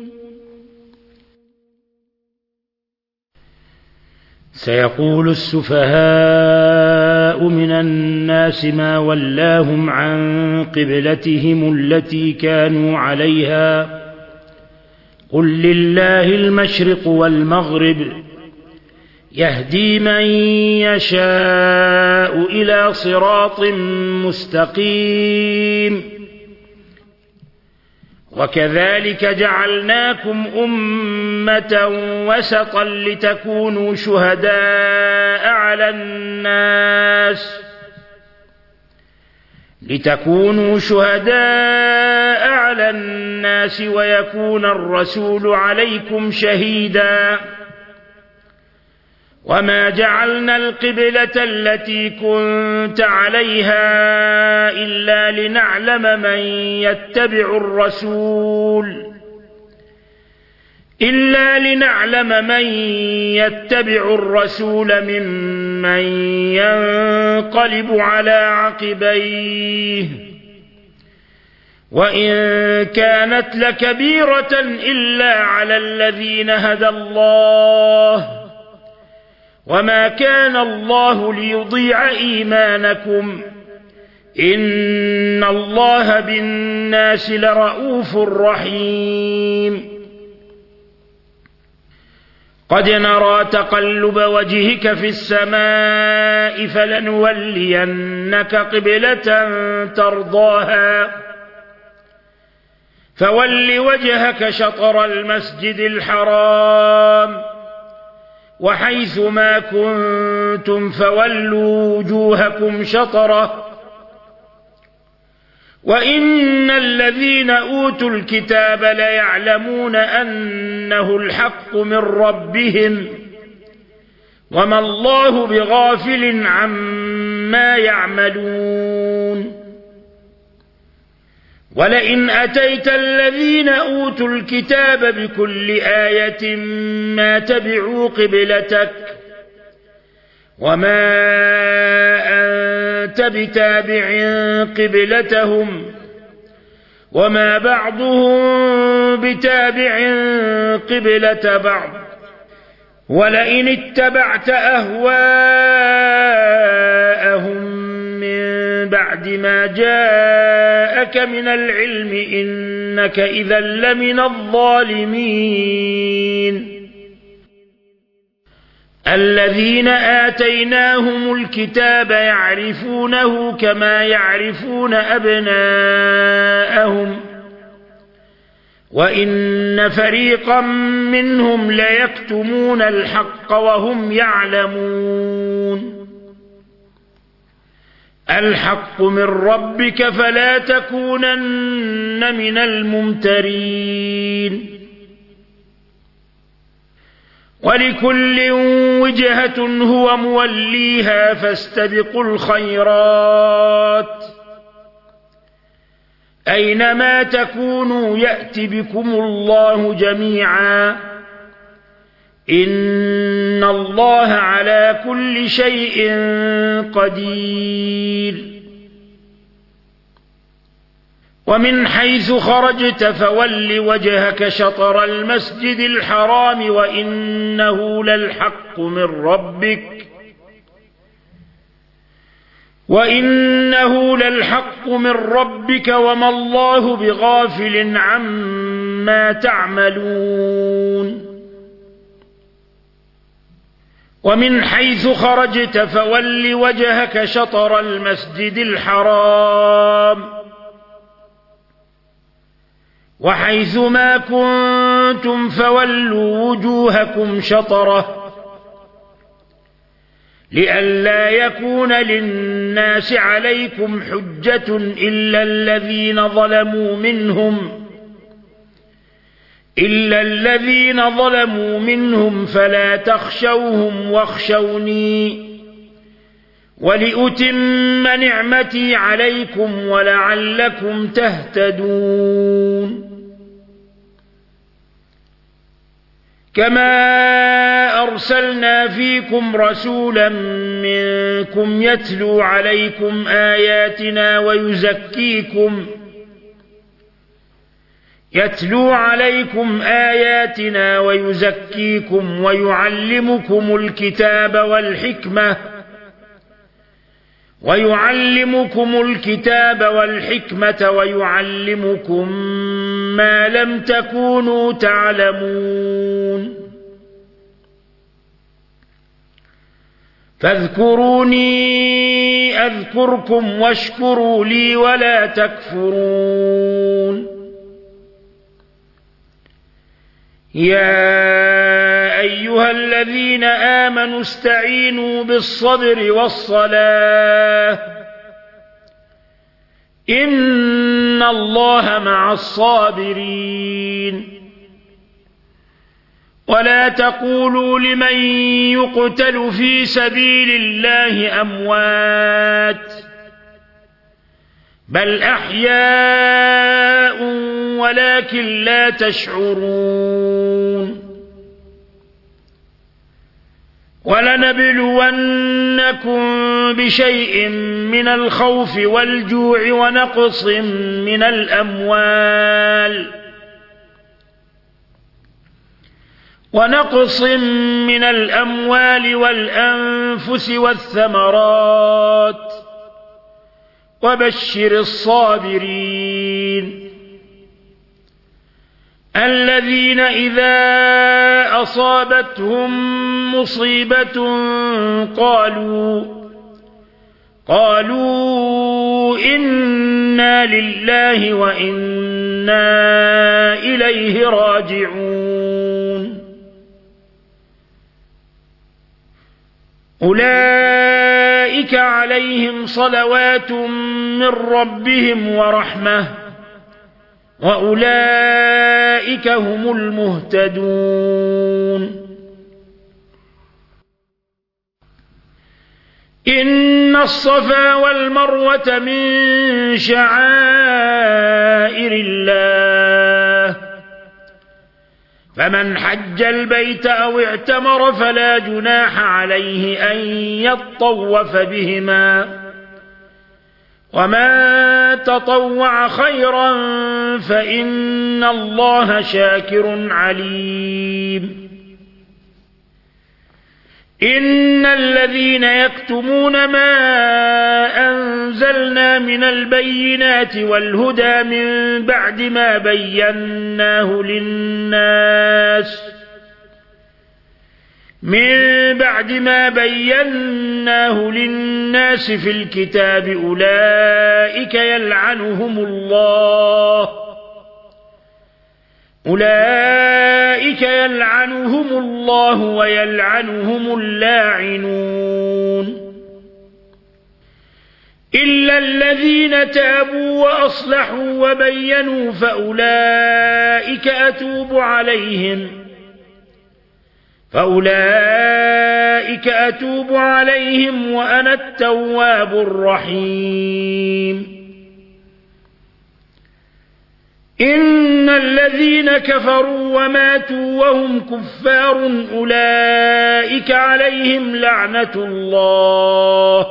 A: سيقول السفهاء من الناس ما ولاهم عن قبلتهم التي كانوا عليها قل لله المشرق والمغرب يهدي من يشاء إلى صراط مستقيم وكذلك جعلناكم أمة وسطا لتكونوا شهداء على الناس لتكونوا شهداء على الناس ويكون الرسول عليكم شهيدا وما جعلنا القبلة التي كنت عليها إلا لنعلم من يتبع الرسول إلا لنعلم من يتبع الرسول ممن ينقلب على عقبيه وإن كانت لكبيرة إلا على الذين هدى الله وما كان الله ليضيع إيمانكم إن الله بالناس لرؤوف رحيم قد نرى تقلب وجهك في السماء فلنولينك قبلة ترضاها فول وجهك شطر المسجد الحرام وحيث ما كنتم فولوا وجوهكم شطره وإن الذين أوتوا الكتاب ليعلمون أنه الحق من ربهم وما الله بغافل عما يعملون ولئن أتيت الذين أوتوا الكتاب بكل آية ما تبعوا قبلتك وما أنت بتابع قبلتهم وما بعضهم بتابع قبلة بعض ولئن اتبعت أهواءهم من بعد ما جاءك من العلم إنك إذا لمن الظالمين الذين آتيناهم الكتاب يعرفونه كما يعرفون أبناءهم وإن فريقا منهم ليكتمون الحق وهم يعلمون الحق من ربك فلا تكونن من الممترين ولكل وجهة هو موليها فاستبقوا الخيرات أينما تكونوا يأت بكم الله جميعا إن الله على كل شيء قدير ومن حيث خرجت فول وجهك شطر المسجد الحرام وإنه للحق من ربك وإنه للحق من ربك وما الله بغافل عما تعملون ومن حيث خرجت فول وجهك شطر المسجد الحرام وحيث ما كنتم فولوا وجوهكم شطره لئلا يكون للناس عليكم حجة إلا الذين ظلموا منهم إلا الذين ظلموا منهم فلا تخشوهم واخشوني ولأتم نعمتي عليكم ولعلكم تهتدون كما أرسلنا فيكم رسولا منكم يتلو عليكم آياتنا ويزكيكم يتلو عليكم آياتنا ويزكيكم ويعلمكم الكتاب والحكمة ويعلمكم الكتاب والحكمة ويعلمكم ما لم تكونوا تعلمون فاذكروني أذكركم واشكروا لي ولا تكفرون يا أيها الذين آمنوا استعينوا بالصبر والصلاة إن الله مع الصابرين ولا تقولوا لمن يقتل في سبيل الله أموات بل أحياء ولكن لا تشعرون ولنبلونكم بشيء من الخوف والجوع ونقص من الأموال ونقص من الأموال والأنفس والثمرات وبشر الصابرين الذين إذا أصابتهم مصيبة قالوا قالوا إنا لله وإنا إليه راجعون أولئك عليهم صلوات من ربهم ورحمة وأولئك هم المهتدون إن الصفا والمروة من شعائر الله فمن حج البيت أو اعتمر فلا جناح عليه أن يطوف بهما وما تطوع خيرا فإن الله شاكر عليم إن الذين يكتمون ما أنزلنا من البينات والهدى من بعد ما بيناه للناس من بعد ما بيناه للناس في الكتاب أولئك يلعنهم الله أولئك يلعنهم الله ويلعنهم اللاعنون إلا الذين تابوا وأصلحوا وبينوا فأولئك أتوب عليهم فأولئك أتوب عليهم وأنا التواب الرحيم إن الذين كفروا وماتوا وهم كفار أولئك عليهم لعنة الله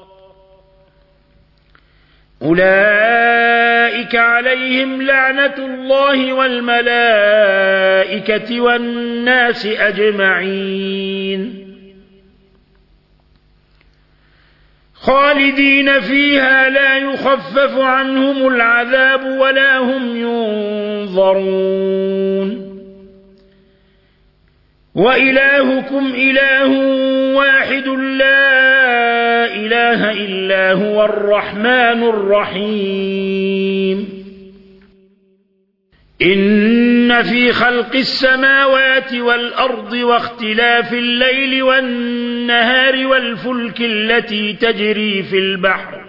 A: أولئك عليهم لعنة الله والملائكة والناس أجمعين خالدين فيها لا يخفف عنهم العذاب ولا هم ينظرون وإلهكم إله واحد لا إله إلا هو الرحمن الرحيم إن في خلق السماوات والأرض واختلاف الليل والنهار والفلك التي تجري في البحر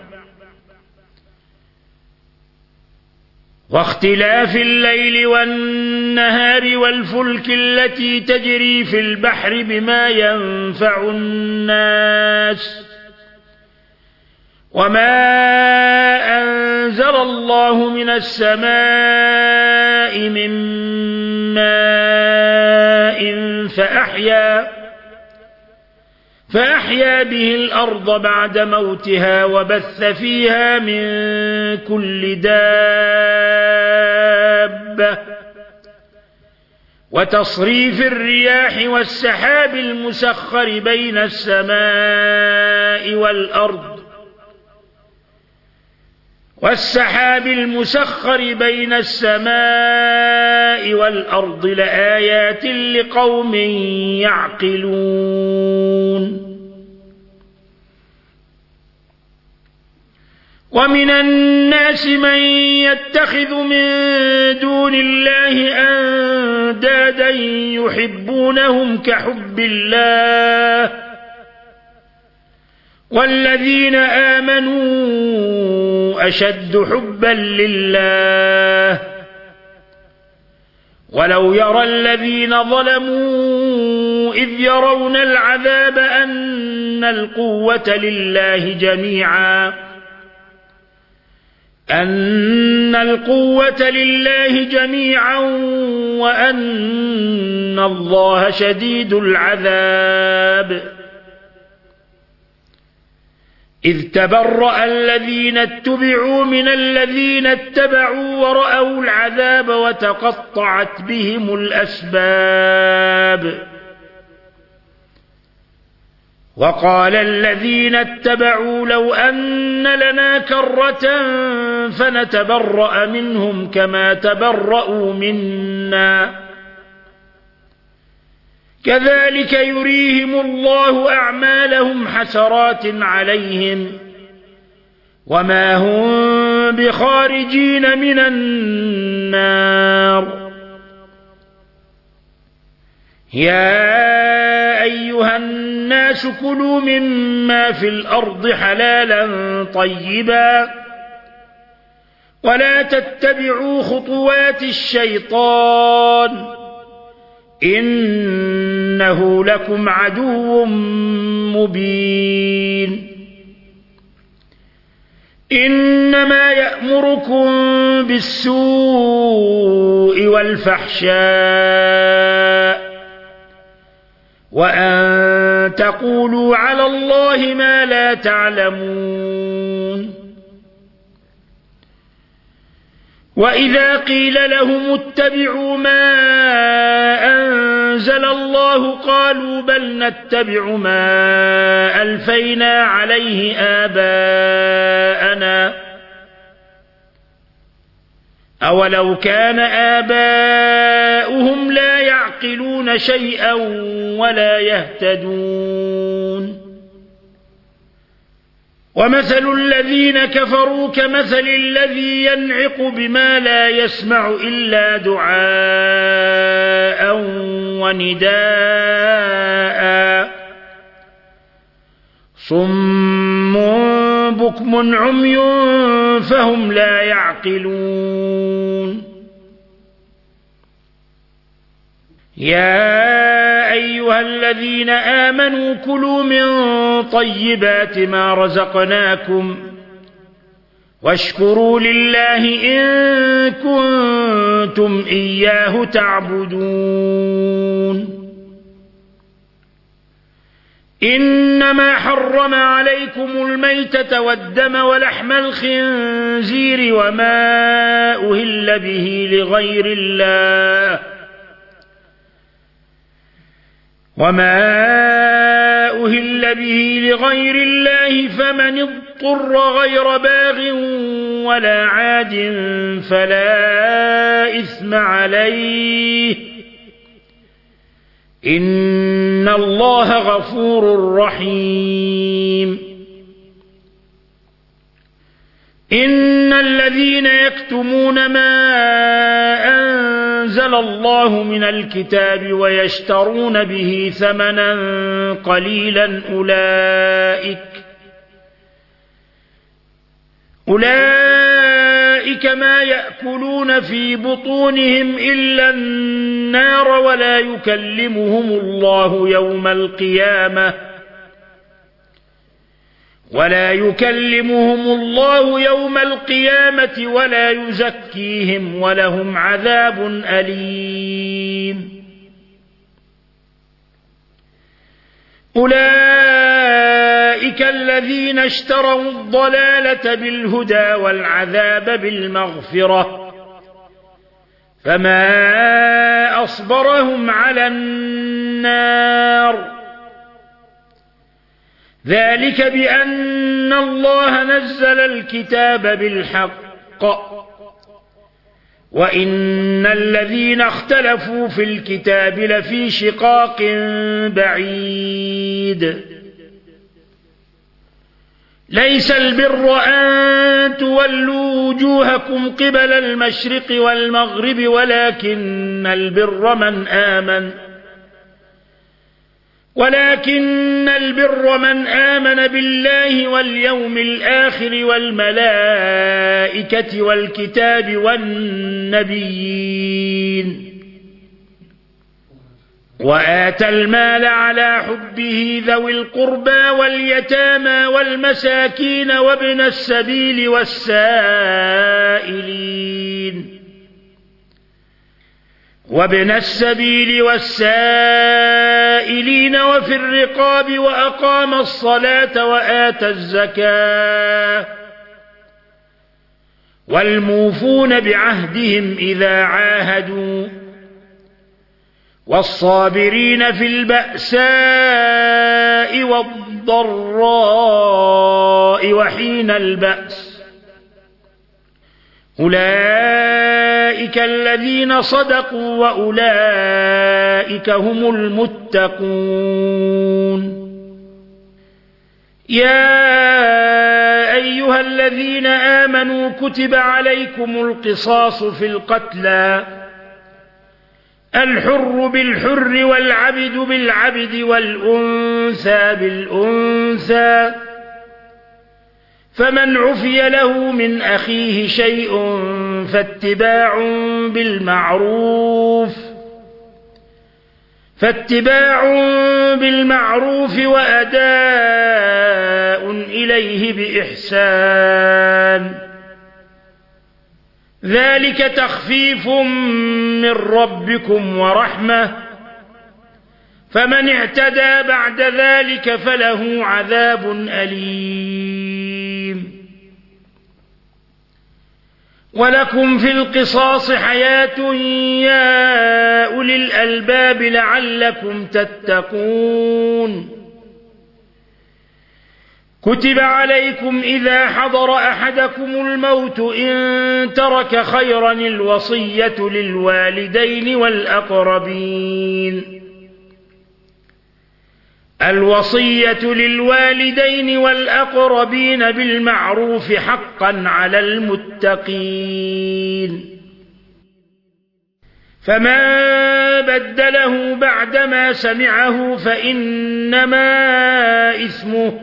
A: واختلاف الليل والنهار والفلك التي تجري في البحر بما ينفع الناس وما أنزل الله من السماء من ماء فأحيا فأحيا به الأرض بعد موتها وبث فيها من كل دابة وتصريف الرياح والسحاب المسخر بين السماء والأرض والسحاب المسخر بين السماء والأرض لآيات لقوم يعقلون ومن الناس من يتخذ من دون الله أندادا يحبونهم كحب الله والذين آمنوا أشد حبا لله ولو يرى الذين ظلموا إذ يرون العذاب أن القوة لله جميعا أن القوة لله جميعا وأن الله شديد العذاب إذ تبرأ الذين اتبعوا من الذين اتبعوا ورأوا العذاب وتقطعت بهم الأسباب وقال الذين اتبعوا لو أن لنا كرة فنتبرأ منهم كما تبرأوا منا كذلك يريهم الله أعمالهم حسرات عليهم وما هم بخارجين من النار يا أيها الناس كلوا مما في الأرض حلالا طيبا ولا تتبعوا خطوات الشيطان إنه لكم عدو مبين إنما يأمركم بالسوء والفحشاء وأن تقولوا على الله ما لا تعلمون وإذا قيل لهم اتبعوا ما أنزل الله قالوا بل نتبع ما ألفينا عليه آباءنا أولو كان آباؤهم لا يعقلون شيئا ولا يهتدون ومثل الذين كفروا كمثل الذي ينعق بما لا يسمع إلا دعاء ونداء صم بكم عمي فهم لا يعقلون يا أيها الذين آمنوا كلوا من طيبات ما رزقناكم واشكروا لله إن كنتم إياه تعبدون إنما حرم عليكم الميتة والدم ولحم الخنزير وما أهل به لغير الله وما أهل به لغير الله فمن اضطر غير باغ ولا عاد فلا إثم عليه إن الله غفور رحيم إن الذين يكتمون ما أنزل الله من الكتاب ويشترون به ثمنا قليلا أولئك أولئك ما يأكلون في بطونهم إلا النار ولا يكلمهم الله يوم القيامة ولا يكلمهم الله يوم القيامة ولا يزكيهم ولهم عذاب أليم أولئك الذين اشتروا الضلالة بالهدى والعذاب بالمغفرة فما أصبرهم على النار ذلك بأن الله نزل الكتاب بالحق وإن الذين اختلفوا في الكتاب لفي شقاق بعيد ليس البر أن تولوا وجوهكم قبل المشرق والمغرب ولكن البر من آمن ولكن البر من آمن بالله واليوم الآخر والملائكة والكتاب والنبيين وآتى المال على حبه ذوي القربى واليتامى والمساكين وابن السبيل والسائلين وابن السبيل والسائلين وفي الرقاب وأقام الصلاة وآتى الزكاة والموفون بعهدهم إذا عاهدوا والصابرين في البأساء والضراء وحين البأس أولئك الذين صدقوا وأولئك هم المتقون يا أيها الذين آمنوا كتب عليكم القصاص في القتلى الحر بالحر والعبد بالعبد والأنثى بالأنثى فمن عفي له من أخيه شيء فاتباع بالمعروف فاتباع بالمعروف وأداء إليه بإحسان ذلك تخفيف من ربكم ورحمة فمن اعتدى بعد ذلك فله عذاب أليم ولكم في القصاص حياة يا أولي الألباب لعلكم تتقون كتب عليكم إذا حضر أحدكم الموت إن ترك خيرا الوصية للوالدين والأقربين الوصية للوالدين والأقربين بالمعروف حقا على المتقين فما بدله بعدما سمعه فإنما إثمه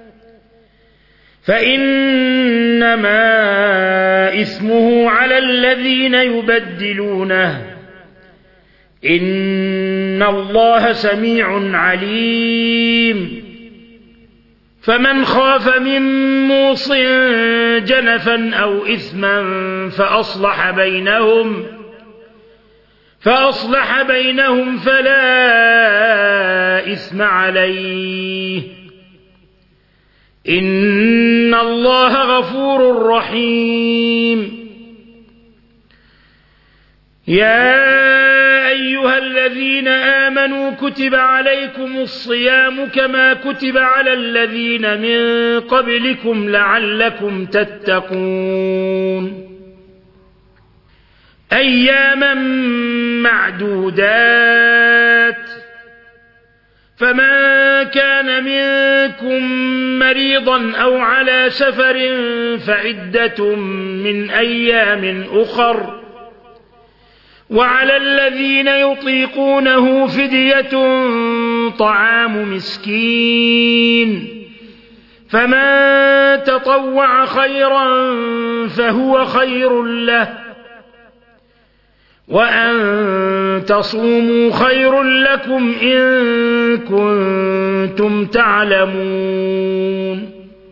A: فإنما إثمه على الذين يبدلونه إن الله سميع عليم فمن خاف من موص جنفا أو إثما فأصلح بينهم فأصلح بينهم فلا إثم عليه إن الله غفور رحيم يا أيها الذين آمنوا كتب عليكم الصيام كما كتب على الذين من قبلكم لعلكم تتقون أياما معدودات فمن كان منكم مريضا أو على سفر فعدة من أيام أخر وعلى الذين يطيقونه فدية طعام مسكين فمن تطوع خيرا فهو خير له وأن تصوموا خير لكم إن كنتم تعلمون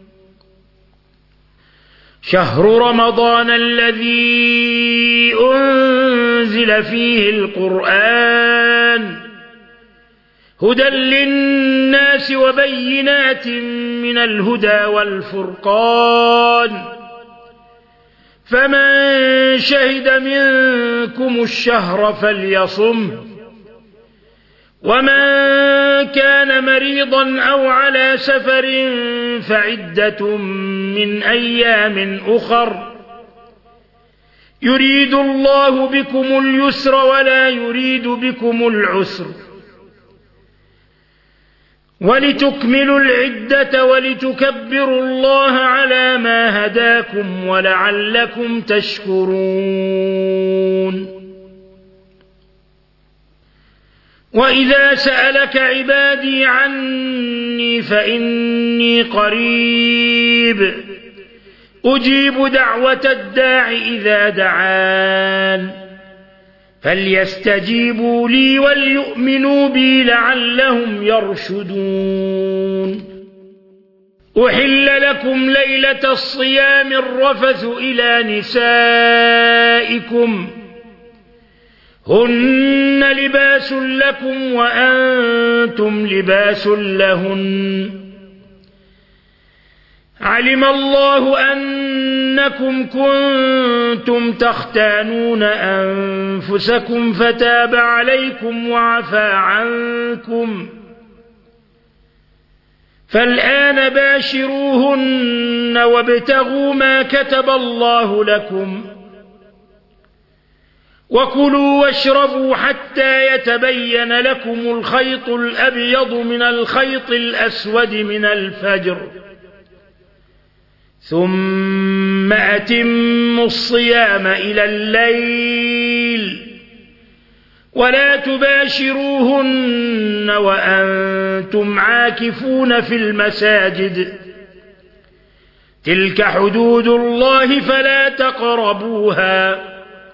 A: شهر رمضان الذي أنزل فيه القرآن هدى للناس وبينات من الهدى والفرقان فمن شهد منكم الشهر فليصمه ومن كان كان مريضا أو على سفر فعدة من أيام أخر يريد الله بكم اليسر ولا يريد بكم العسر ولتكملوا العدة ولتكبروا الله على ما هداكم ولعلكم تشكرون. وإذا سألك عبادي عني فإني قريب أجيب دعوة الداع إذا دعان فليستجيبوا لي وليؤمنوا بي لعلهم يرشدون. أحل لكم ليلة الصيام الرفث إلى نسائكم هن لباس لكم وأنتم لباس لهن علم الله أنكم كنتم تختانون أنفسكم فتاب عليكم وعفى عنكم فالآن باشروهن وابتغوا ما كتب الله لكم وكلوا واشربوا حتى يتبين لكم الخيط الأبيض من الخيط الأسود من الفجر ثم أتموا الصيام إلى الليل ولا تباشروهن وأنتم عاكفون في المساجد تلك حدود الله فلا تقربوها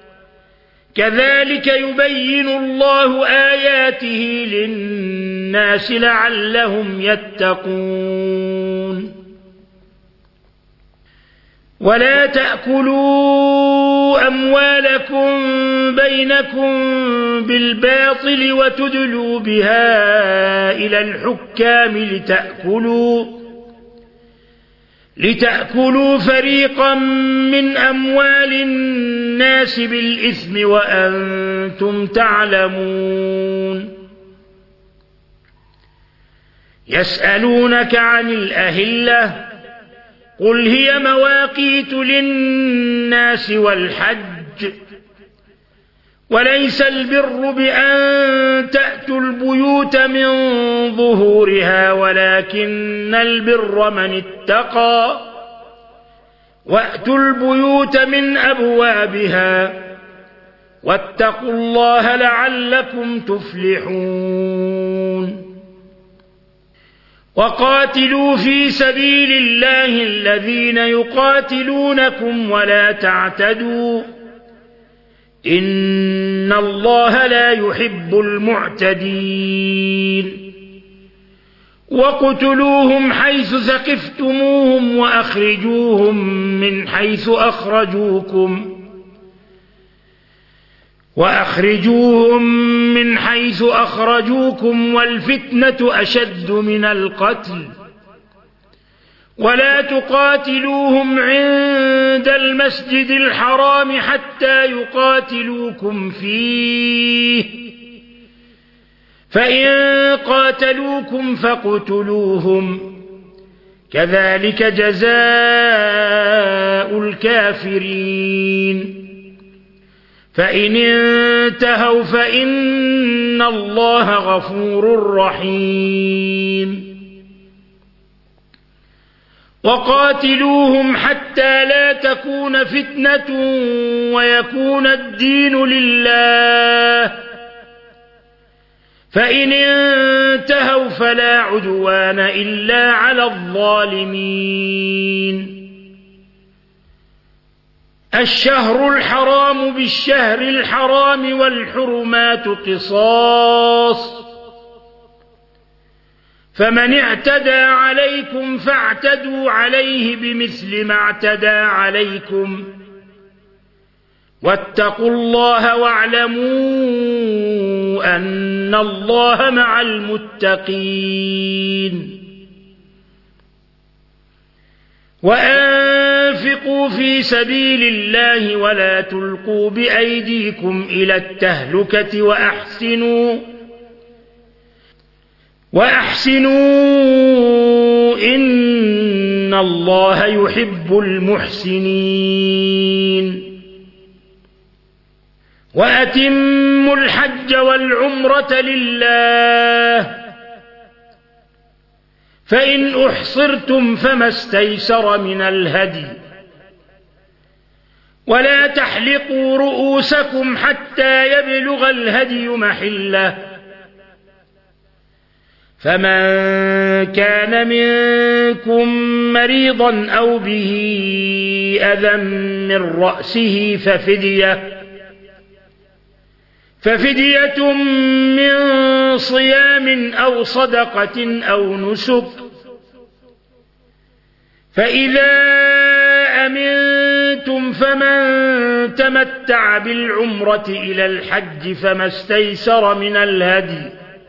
A: كذلك يبين الله آياته للناس لعلهم يتقون. ولا تأكلوا أموالكم بينكم بالباطل وتدلوا بها إلى الحكام لتأكلوا لتأكلوا فريقا من أموال الناس بالإثم وأنتم تعلمون. يسألونك عن الأهلة قل هي مواقيت للناس والحج وليس البر بأن تأتوا البيوت من ظهورها ولكن البر من اتقى وأتوا البيوت من أبوابها واتقوا الله لعلكم تفلحون. وقاتلوا في سبيل الله الذين يقاتلونكم ولا تعتدوا إن الله لا يحب المعتدين. وقتلوهم حيث ثقفتموهم وأخرجوهم من حيث أخرجوكم وأخرجوهم من حيث أخرجوكم والفتنة أشد من القتل ولا تقاتلوهم عند المسجد الحرام حتى يقاتلوكم فيه فإن قاتلوكم فاقتلوهم كذلك جزاء الكافرين. فإن انتهوا فإن الله غفور رحيم. وقاتلوهم حتى لا تكون فتنة ويكون الدين لله فإن انتهوا فلا عدوان إلا على الظالمين. الشهر الحرام بالشهر الحرام والحرمات قصاص فمن اعتدى عليكم فاعتدوا عليه بمثل ما اعتدى عليكم واتقوا الله واعلموا أن الله مع المتقين. وأنفقوا في سبيل الله ولا تلقوا بأيديكم إلى التهلكة وأحسنوا وأحسنوا إن الله يحب المحسنين وأتموا الحج والعمرة لله فإن أحصرتم فما استيسر من الهدي ولا تحلقوا رؤوسكم حتى يبلغ الهدي محله فمن كان منكم مريضا أو به أذى من رأسه ففدية ففدية من صيام أو صدقة أو نسك فإذا أمنتم فمن تمتع بالعمرة إلى الحج فما استيسر من الهدي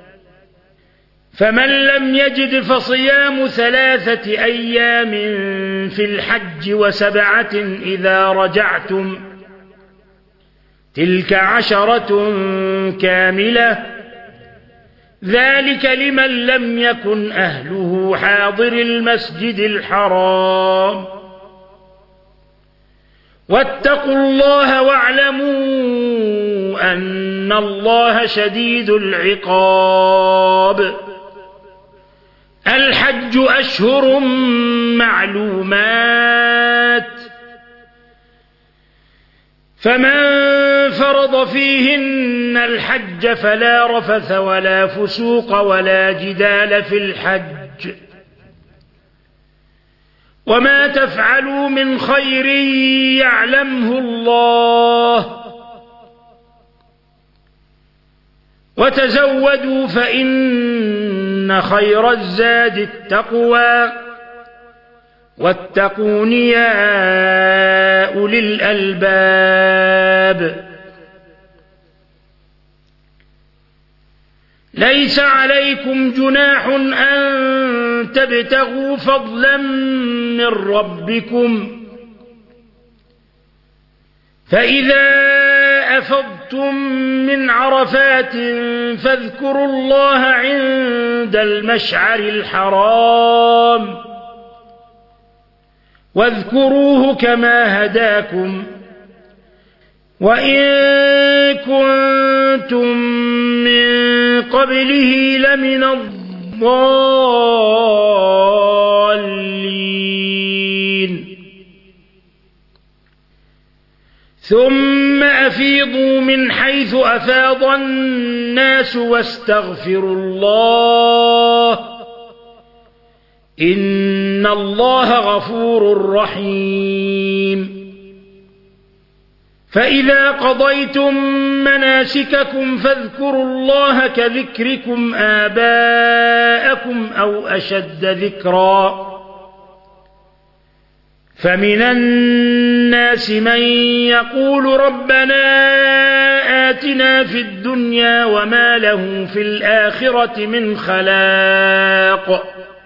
A: فمن لم يجد فصيام ثلاثة أيام في الحج وسبعة إذا رجعتم تلك عشرة كاملة ذلك لمن لم يكن أهله حاضر المسجد الحرام واتقوا الله واعلموا أن الله شديد العقاب الحج أشهر معلومات فمن فرض فيهن الحج فلا رفث ولا فسوق ولا جدال في الحج وما تفعلوا من خير يعلمه الله وتزودوا فإن خير الزاد التقوى واتقون يا أولي الألباب ليس عليكم جناح أن تبتغوا فضلا من ربكم فإذا أفضتم من عرفات فاذكروا الله عند المشعر الحرام واذكروه كما هداكم وإن كنتم من قبله لمن الضالين ثم أفيضوا من حيث أفاض الناس واستغفروا الله إن الله غفور رحيم فإذا قضيتم مناسككم فاذكروا الله كذكركم آباءكم أو أشد ذكرا فمن الناس من يقول ربنا آتنا في الدنيا وما له في الآخرة من خلاق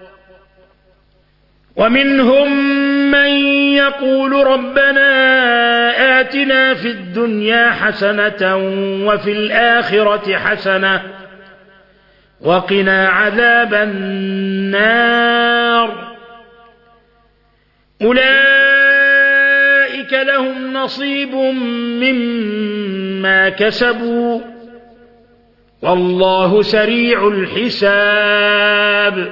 A: ومنهم من يقول ربنا آتنا في الدنيا حسنة وفي الآخرة حسنة وقنا عذاب النار أولئك لهم نصيب مما كسبوا والله سريع الحساب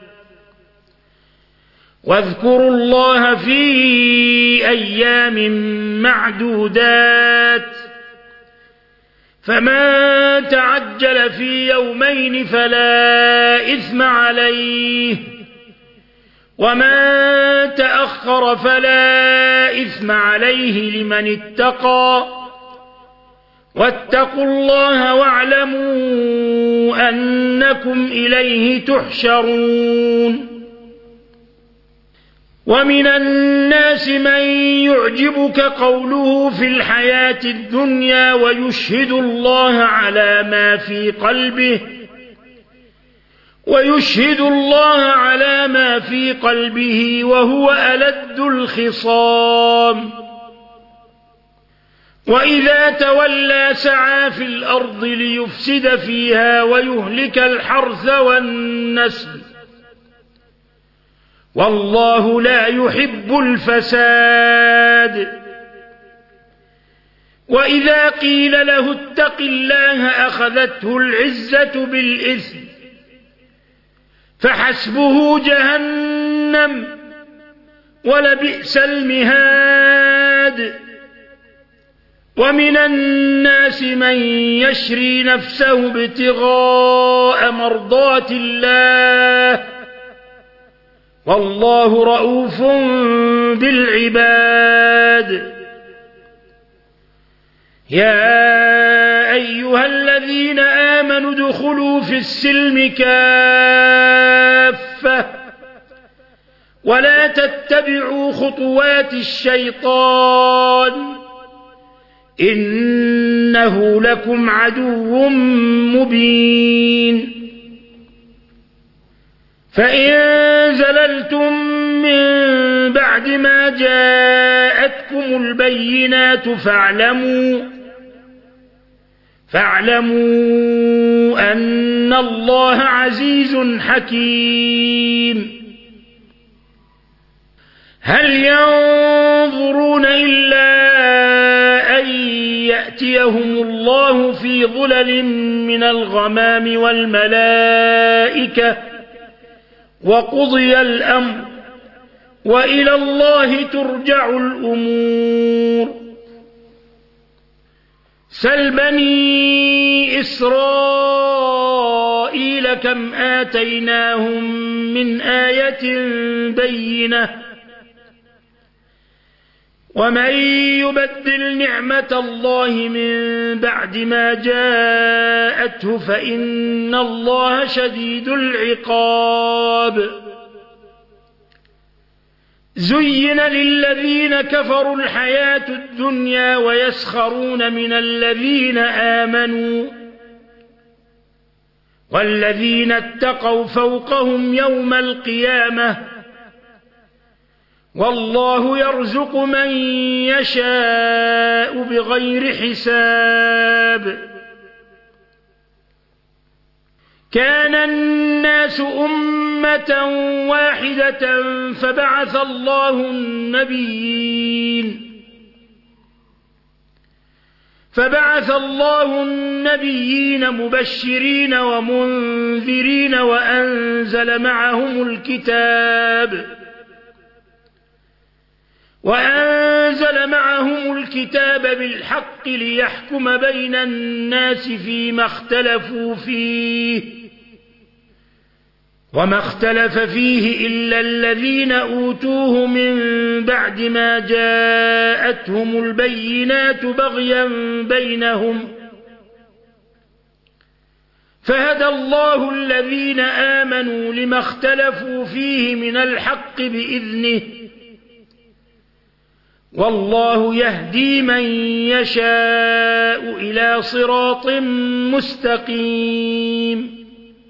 A: واذكروا الله في أيام معدودات فمن تعجل في يومين فلا إثم عليه ومن تأخر فلا إثم عليه لمن اتقى واتقوا الله واعلموا أنكم إليه تحشرون ومن الناس من يعجبك قوله في الحياة الدنيا ويشهد الله على ما في قلبه ويشهد الله على ما في قلبه وهو ألد الخصام وإذا تولى سعى في الأرض ليفسد فيها ويهلك الحرث والنسل والله لا يحب الفساد. وإذا قيل له اتق الله أخذته العزة بالإثم فحسبه جهنم ولبئس المهاد. ومن الناس من يشري نفسه ابتغاء مرضات الله والله رؤوف بالعباد. يا أيها الذين آمنوا ادخلوا في السلم كافة ولا تتبعوا خطوات الشيطان إنه لكم عدو مبين. فإن زللتم من بعد ما جاءتكم البينات فاعلموا فاعلموا أن الله عزيز حكيم. هل ينظرون إلا أن يأتيهم الله في ظلل من الغمام والملائكة وقضي الأمر وإلى الله ترجع الأمور. سل بني إسرائيل كم آتيناهم من آية بينة ومن يبدل نعمة الله من بعد ما جاءته فإن الله شديد العقاب. زين للذين كفروا الحياة الدنيا ويسخرون من الذين آمنوا والذين اتقوا فوقهم يوم القيامة والله يرزق من يشاء بغير حساب. كان الناس أمة واحدة فبعث الله النبيين فبعث الله النبيين مبشرين ومنذرين وأنزل معهم الكتاب وأنزل معهم الكتاب بالحق ليحكم بين الناس فيما اختلفوا فيه وما اختلف فيه إلا الذين أوتوه من بعد ما جاءتهم البينات بغيا بينهم فهدى الله الذين آمنوا لما اختلفوا فيه من الحق بإذنه والله يهدي من يشاء إلى صراط مستقيم.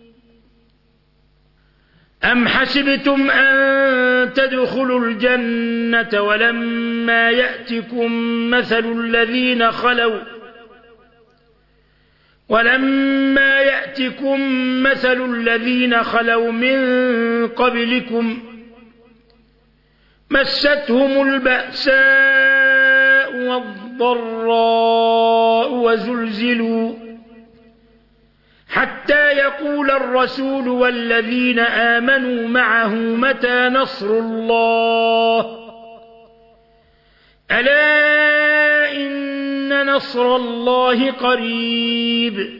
A: أم حسبتم أن تدخلوا الجنة ولما يأتكم مثل الذين خلوا ولما يأتكم مثل الذين خلوا من قبلكم مستهم البأساء والضراء وزلزلوا حتى يقول الرسول والذين آمنوا معه متى نصر الله ألا إن نصر الله قريب.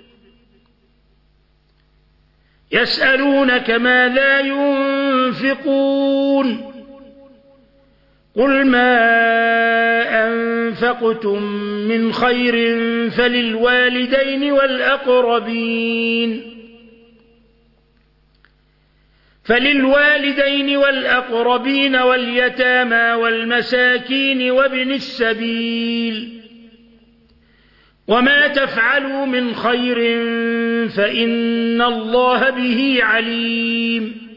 A: يسألونك ماذا ينفقون قل ما أنفقتم من خير فللوالدين والأقربين فللوالدين والأقربين واليتامى والمساكين وابن السبيل وما تفعلوا من خير فإن الله به عليم.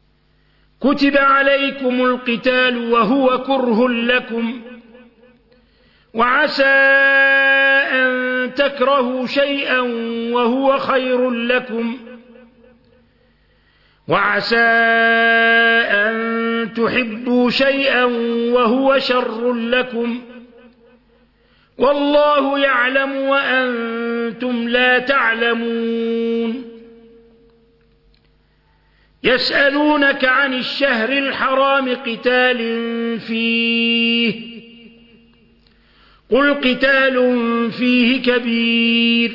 A: كتب عليكم القتال وهو كره لكم وعسى أن تكرهوا شيئا وهو خير لكم وعسى أن تحبوا شيئا وهو شر لكم والله يعلم وأنتم لا تعلمون يسألونك عن الشهر الحرام قتال فيه قل قتال فيه كبير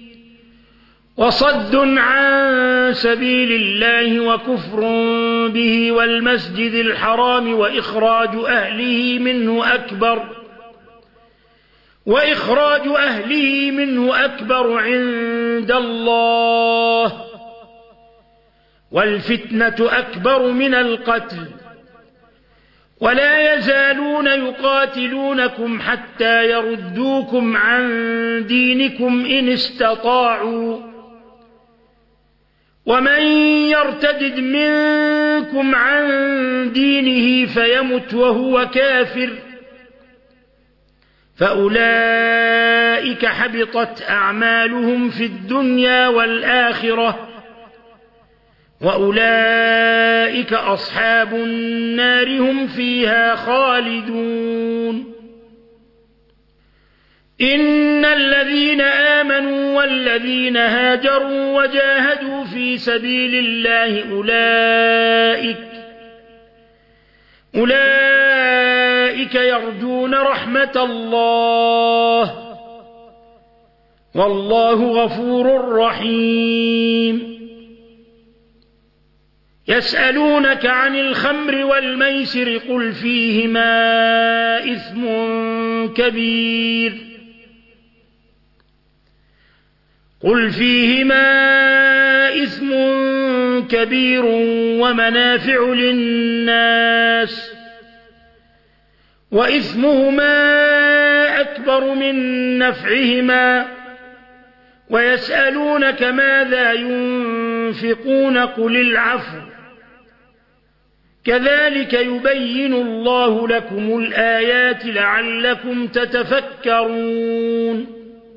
A: وصد عن سبيل الله وكفر به والمسجد الحرام وإخراج أهله منه أكبر وإخراج أهله منه أكبر عند الله والفتنة أكبر من القتل ولا يزالون يقاتلونكم حتى يردوكم عن دينكم إن استطاعوا ومن يرتد منكم عن دينه فيمت وهو كافر فأولئك حبطت أعمالهم في الدنيا والآخرة وأولئك أصحاب النار هم فيها خالدون إن الذين آمنوا والذين هاجروا وجاهدوا في سبيل الله أولئك أولئك يرجون رحمة الله والله غفور رحيم يسألونك عن الخمر والميسر قل فيهما إثم كبير قل فيهما إثم كبير ومنافع للناس وإثمهما أكبر من نفعهما ويسألونك ماذا ينفقون قل العفو كذلك يبين الله لكم الآيات لعلكم تتفكرون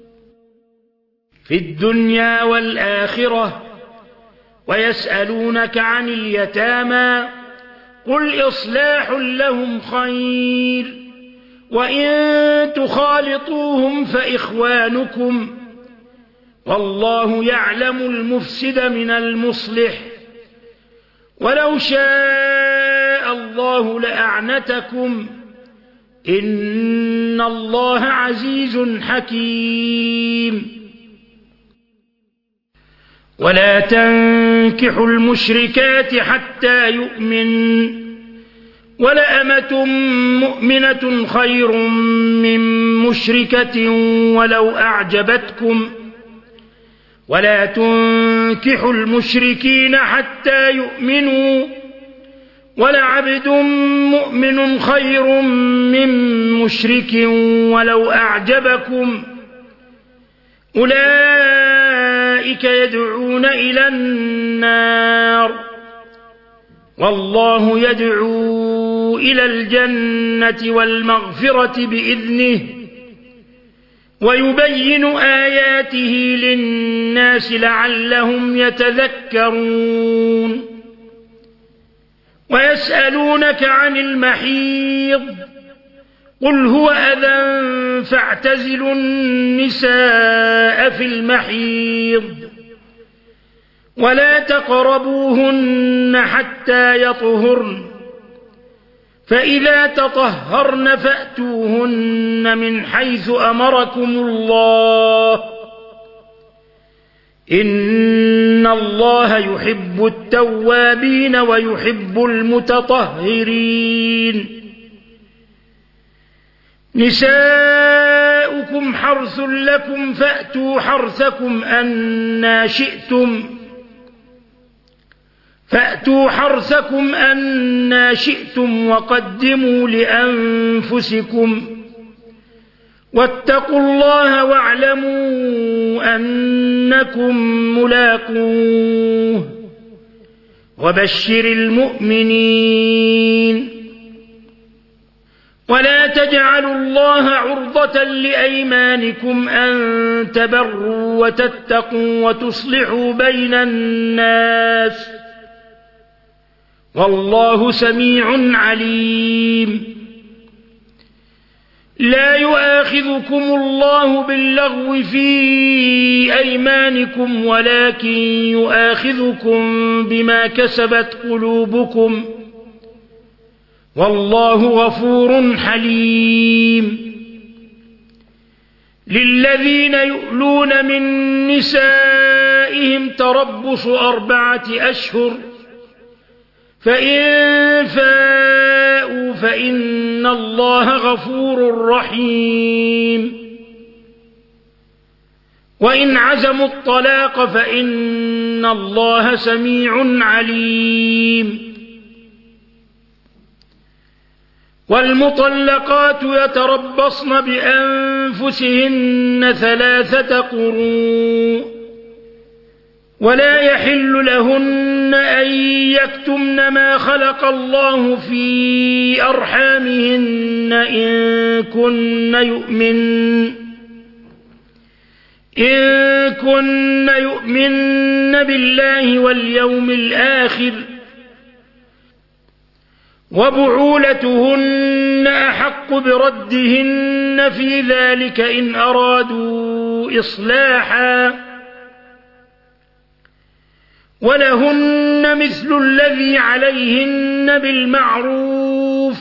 A: في الدنيا والآخرة ويسألونك عن اليتامى قل إصلاح لهم خير وإن تخالطوهم فإخوانكم والله يعلم المفسد من المصلح ولو شاء الله لأعنتكم إن الله عزيز حكيم ولا تنكحوا المشركات حتى يؤمن ولأمة مؤمنة خير من مشركة ولو أعجبتكم ولا تنكحوا المشركين حتى يؤمنوا ولعبد مؤمن خير من مشرك ولو أعجبكم أولئك يدعون إلى النار والله يدعو إلى الجنة والمغفرة بإذنه ويبين آياته للناس لعلهم يتذكرون ويسألونك عن المحيض قل هو أذى فاعتزلوا النساء في المحيض ولا تقربوهن حتى يطهرن فإذا تطهرن فأتوهن من حيث أمركم الله إن الله يحب التوابين ويحب المتطهرين نساؤكم حرث لكم فأتوا حرثكم أنى شئتم فأتوا حرثكم أنى شئتم وقدموا لأنفسكم واتقوا الله واعلموا أنكم ملاقوه وبشر المؤمنين ولا تجعلوا الله عرضة لأيمانكم أن تبروا وتتقوا وتصلحوا بين الناس والله سميع عليم. لا يؤاخذكم الله باللغو في أيمانكم ولكن يؤاخذكم بما كسبت قلوبكم والله غفور حليم. للذين يؤلون من نسائهم تربص أربعة أشهر فإن فاءوا فإن الله غفور رحيم. وإن عزموا الطلاق فإن الله سميع عليم. والمطلقات يتربصن بأنفسهن ثلاثة قروء ولا يحل لهن أن يكتمن ما خلق الله في أرحامهن إن كن يؤمن إن كن يؤمن بالله واليوم الآخر وبعولتهن أحق بردهن في ذلك إن أرادوا إصلاحا ولهن مثل الذي عليهن بالمعروف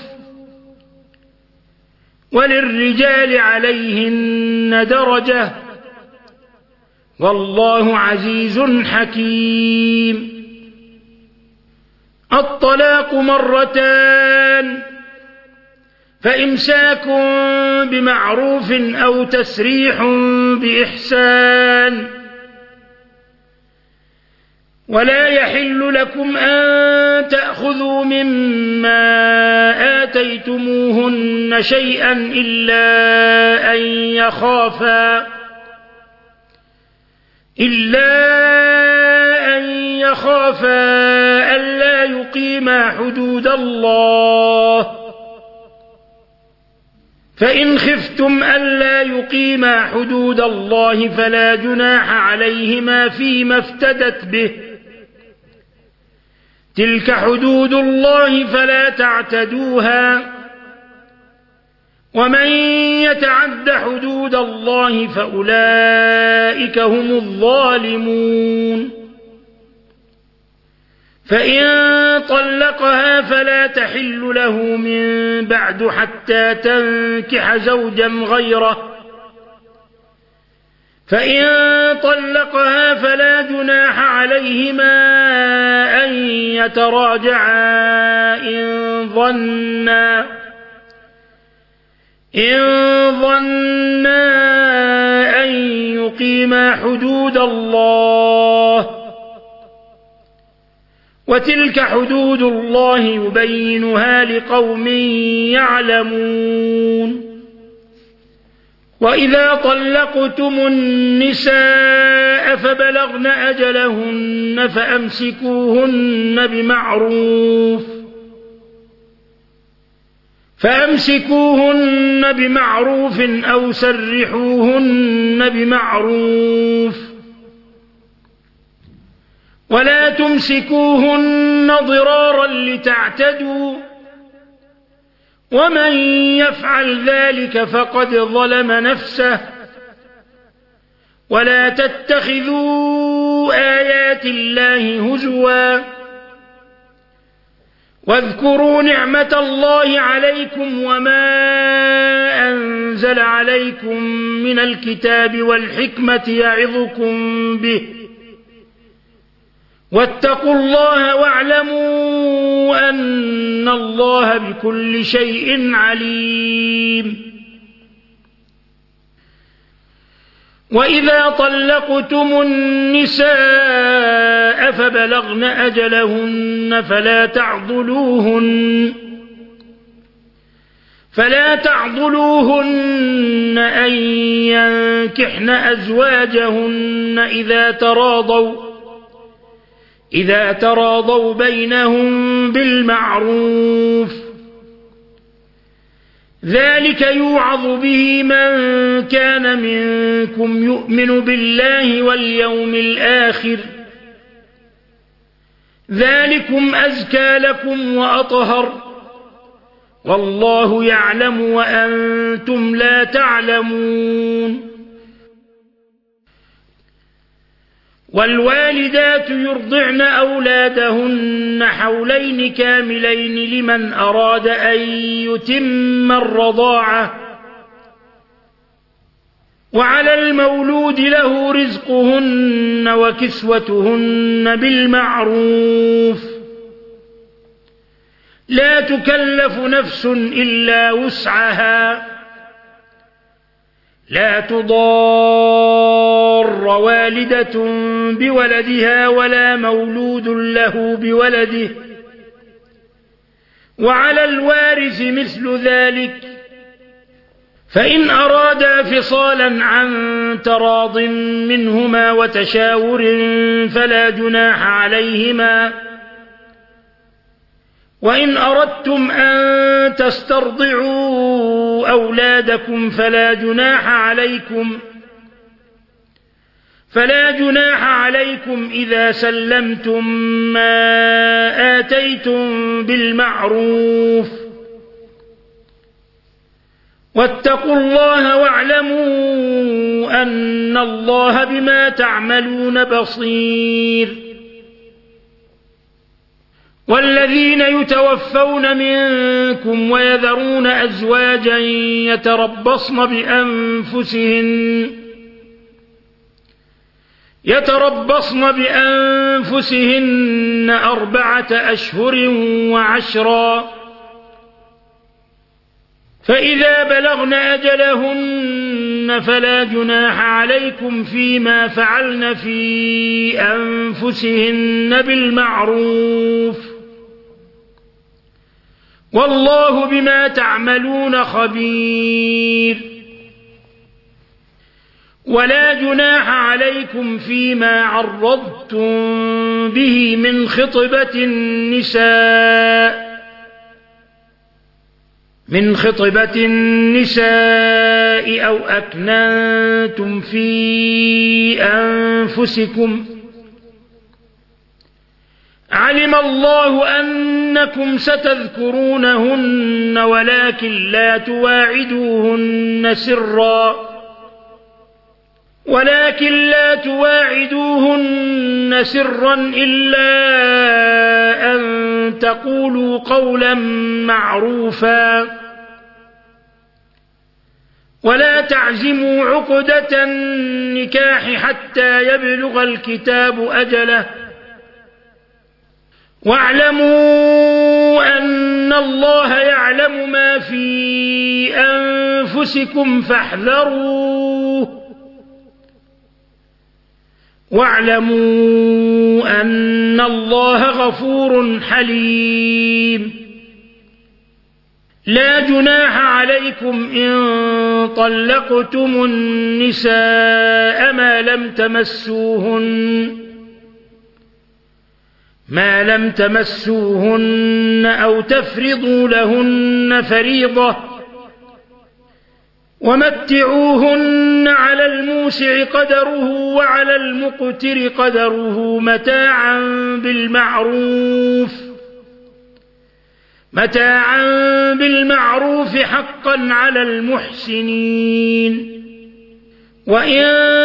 A: وللرجال عليهن درجة والله عزيز حكيم. الطلاق مرتان فإمساك بمعروف أو تسريح بإحسان. ولا يحل لكم أن تأخذوا مما آتيتموهن شيئا إلا أن يخافا إلا أن يخافا ألا يقيما حدود الله فإن خفتم ألا يقيما حدود الله فلا جناح عليهما فيما افتدت به تلك حدود الله فلا تعتدوها ومن يتعد حدود الله فأولئك هم الظالمون. فإن طلقها فلا تحل له من بعد حتى تنكح زوجا غيره فإن طلقها فلا جناح عليهما أن يتراجعا إن ظنا إن ظنا أن يقيما حدود الله وتلك حدود الله يبينها لقوم يعلمون. وإذا طلقتم النساء فبلغن أجلهن فأمسكوهن بمعروف فأمسكوهن بمعروف أو سرحوهن بمعروف ولا تمسكوهن ضرارا لتعتدوا ومن يفعل ذلك فقد ظلم نفسه ولا تتخذوا آيات الله هزوا واذكروا نعمة الله عليكم وما أنزل عليكم من الكتاب والحكمة يعظكم به واتقوا الله واعلموا أن الله بكل شيء عليم. وإذا طلقتم النساء فبلغن أجلهن فلا تعضلوهن فلا تعضلوهن أن ينكحن أزواجهن إذا تراضوا إذا تراضوا بينهم بالمعروف ذلك يوعظ به من كان منكم يؤمن بالله واليوم الآخر ذلكم أزكى لكم وأطهر والله يعلم وأنتم لا تعلمون والوالدات يرضعن أولادهن حولين كاملين لمن أراد أن يتم الرضاعة وعلى المولود له رزقهن وكسوتهن بالمعروف لا تكلف نفس إلا وسعها لا تضار والدة بولدها ولا مولود له بولده وعلى الوارث مثل ذلك فإن أرادا فصالا عن تراض منهما وتشاور فلا جناح عليهما وإن أردتم أن تسترضعوا أولادكم فلا جناح عليكم فلا جناح عليكم إذا سلمتم ما آتيتم بالمعروف واتقوا الله واعلموا أن الله بما تعملون بصير والذين يتوفون منكم ويذرون أزواجا يتربصن بأنفسهن يتربصن بأنفسهن أربعة أشهر وعشرا فإذا بلغن أجلهن فلا جناح عليكم فيما فعلن في أنفسهن بالمعروف والله بما تعملون خبير ولا جناح عليكم فيما عرضتم به من خطبة النساء من خطبة النساء أو أكننتم في أنفسكم علم الله أنكم ستذكرونهن ولكن لا تواعدوهن سرا ولكن لا تواعدوهن سرا إلا أن تقولوا قولا معروفا ولا تعزموا عقدة النكاح حتى يبلغ الكتاب أجله واعلموا أن الله يعلم ما في أنفسكم فاحذروه واعلموا أن الله غفور حليم لا جناح عليكم إن طلقتم النساء ما لم تمسوهن ما لم تمسوهن أو تفرضوا لهن فريضة ومتعوهن على الموسع قدره وعلى المقتر قدره متاعا بالمعروف متاعا بالمعروف حقا على المحسنين وإن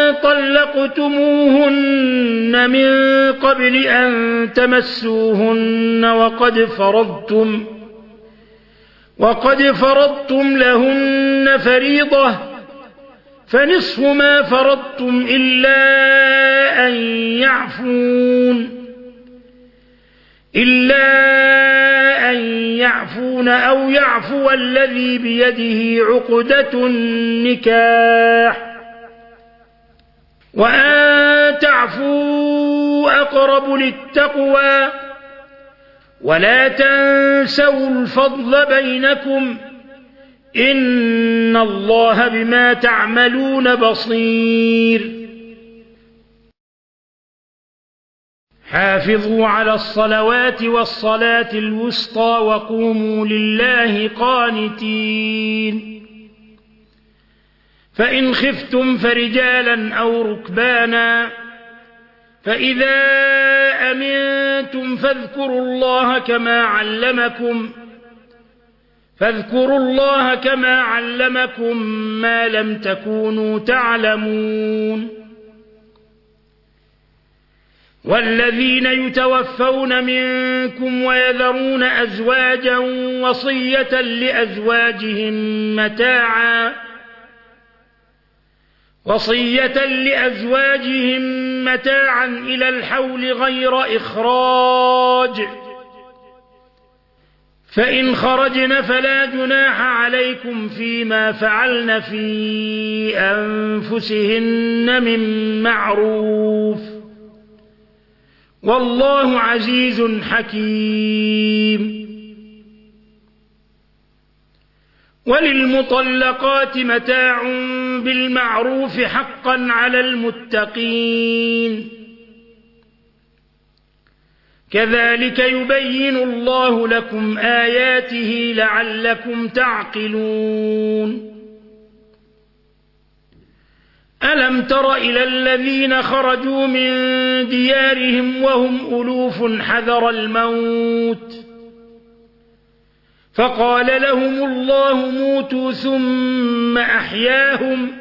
A: طلقتموهن من قبل أن تمسوهن وقد فرضتم وقد فرضتم لهن فريضة فنصف ما فرضتم إلا أن يعفون إلا أن يعفون أو يعفو الذي بيده عقدة النكاح وأن تعفوا أقرب للتقوى ولا تنسوا الفضل بينكم إن الله بما تعملون بصير حافظوا على الصلوات والصلاة الوسطى وقوموا لله قانتين فإن خفتم فرجالا أو ركبانا فإذا أمنتم فاذكروا الله كما علمكم فاذكروا الله كما علمكم ما لم تكونوا تعلمون والذين يتوفون منكم ويذرون أزواجا وصية لأزواجهم متاعا وصية لأزواجهم متاعا إلى الحول غير إخراج فإن خرجن فلا جناح عليكم فيما فعلن في أنفسهن من معروف والله عزيز حكيم وللمطلقات متاع بالمعروف حقا على المتقين كذلك يبين الله لكم آياته لعلكم تعقلون ألم تر إلى الذين خرجوا من ديارهم وهم ألوف حذر الموت فقال لهم الله موتوا ثم أحياهم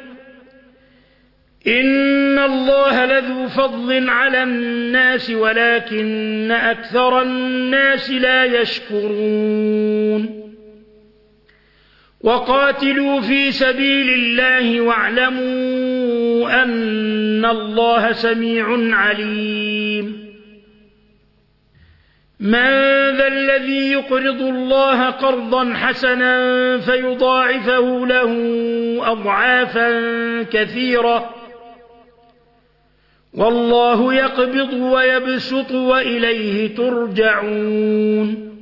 A: إن الله لذو فضل على الناس ولكن أكثر الناس لا يشكرون وقاتلوا في سبيل الله واعلموا أن الله سميع عليم من ذا الذي يقرض الله قرضا حسنا فيضاعفه له أضعافا كثيرة والله يقبض ويبسط وإليه ترجعون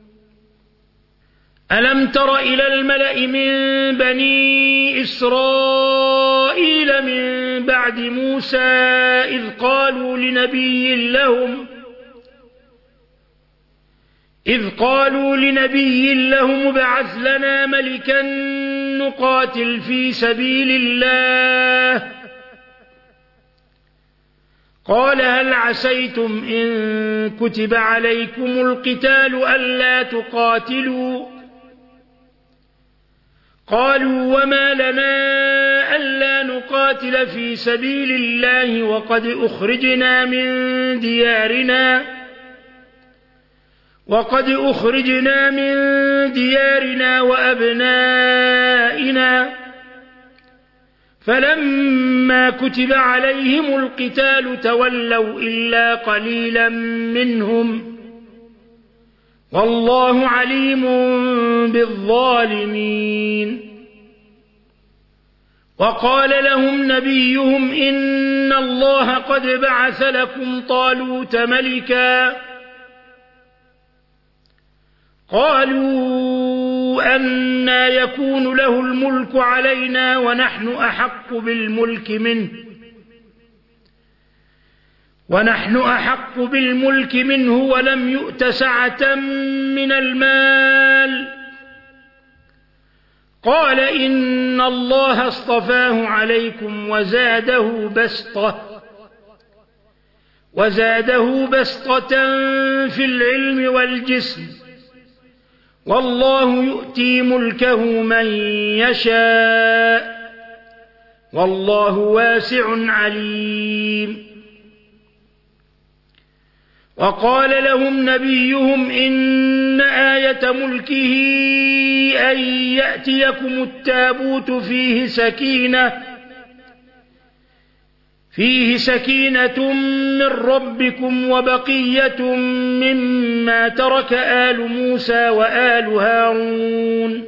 A: ألم تر إلى الملأ من بني إسرائيل من بعد موسى إذ قالوا لنبي لهم إذ قالوا لنبي لهم ابعث لنا ملكا نقاتل في سبيل الله قال هل عسيتم إن كتب عليكم القتال ألا تقاتلوا قالوا وما لنا ألا نقاتل في سبيل الله وقد أخرجنا من ديارنا وقد أخرجنا من ديارنا وأبنائنا فلما كتب عليهم القتال تولوا إلا قليلا منهم والله عليم بالظالمين وقال لهم نبيهم إن الله قد بعث لكم طالوت ملكا قالوا أنى يكون له الملك علينا ونحن أحق بالملك منه ونحن أحق بالملك منه ولم يؤت سعة من المال قال إن الله اصطفاه عليكم وزاده بسطة وزاده بسطة في العلم والجسم والله يؤتي ملكه من يشاء والله واسع عليم وقال لهم نبيهم إن آية ملكه أن يأتيكم التابوت فيه سكينة فيه سكينة من ربكم وبقية مما ترك آل موسى وآل هارون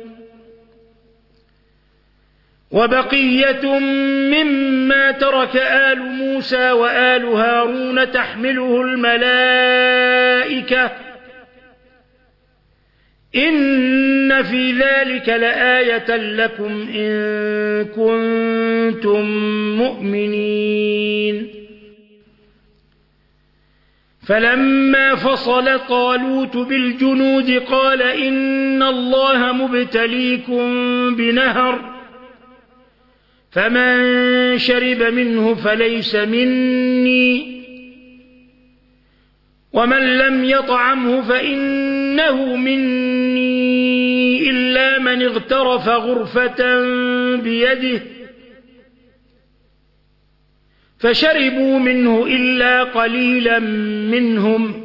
A: وبقية مما ترك آل موسى وآل هارون تحمله الملائكة إن في ذلك لآية لكم إن كنتم مؤمنين فلما فصل طالوت بالجنود قال إن الله مبتليكم بنهر فمن شرب منه فليس مني ومن لم يطعمه فإنه مني إلا من اغترف غرفة بيده فشربوا منه إلا قليلا منهم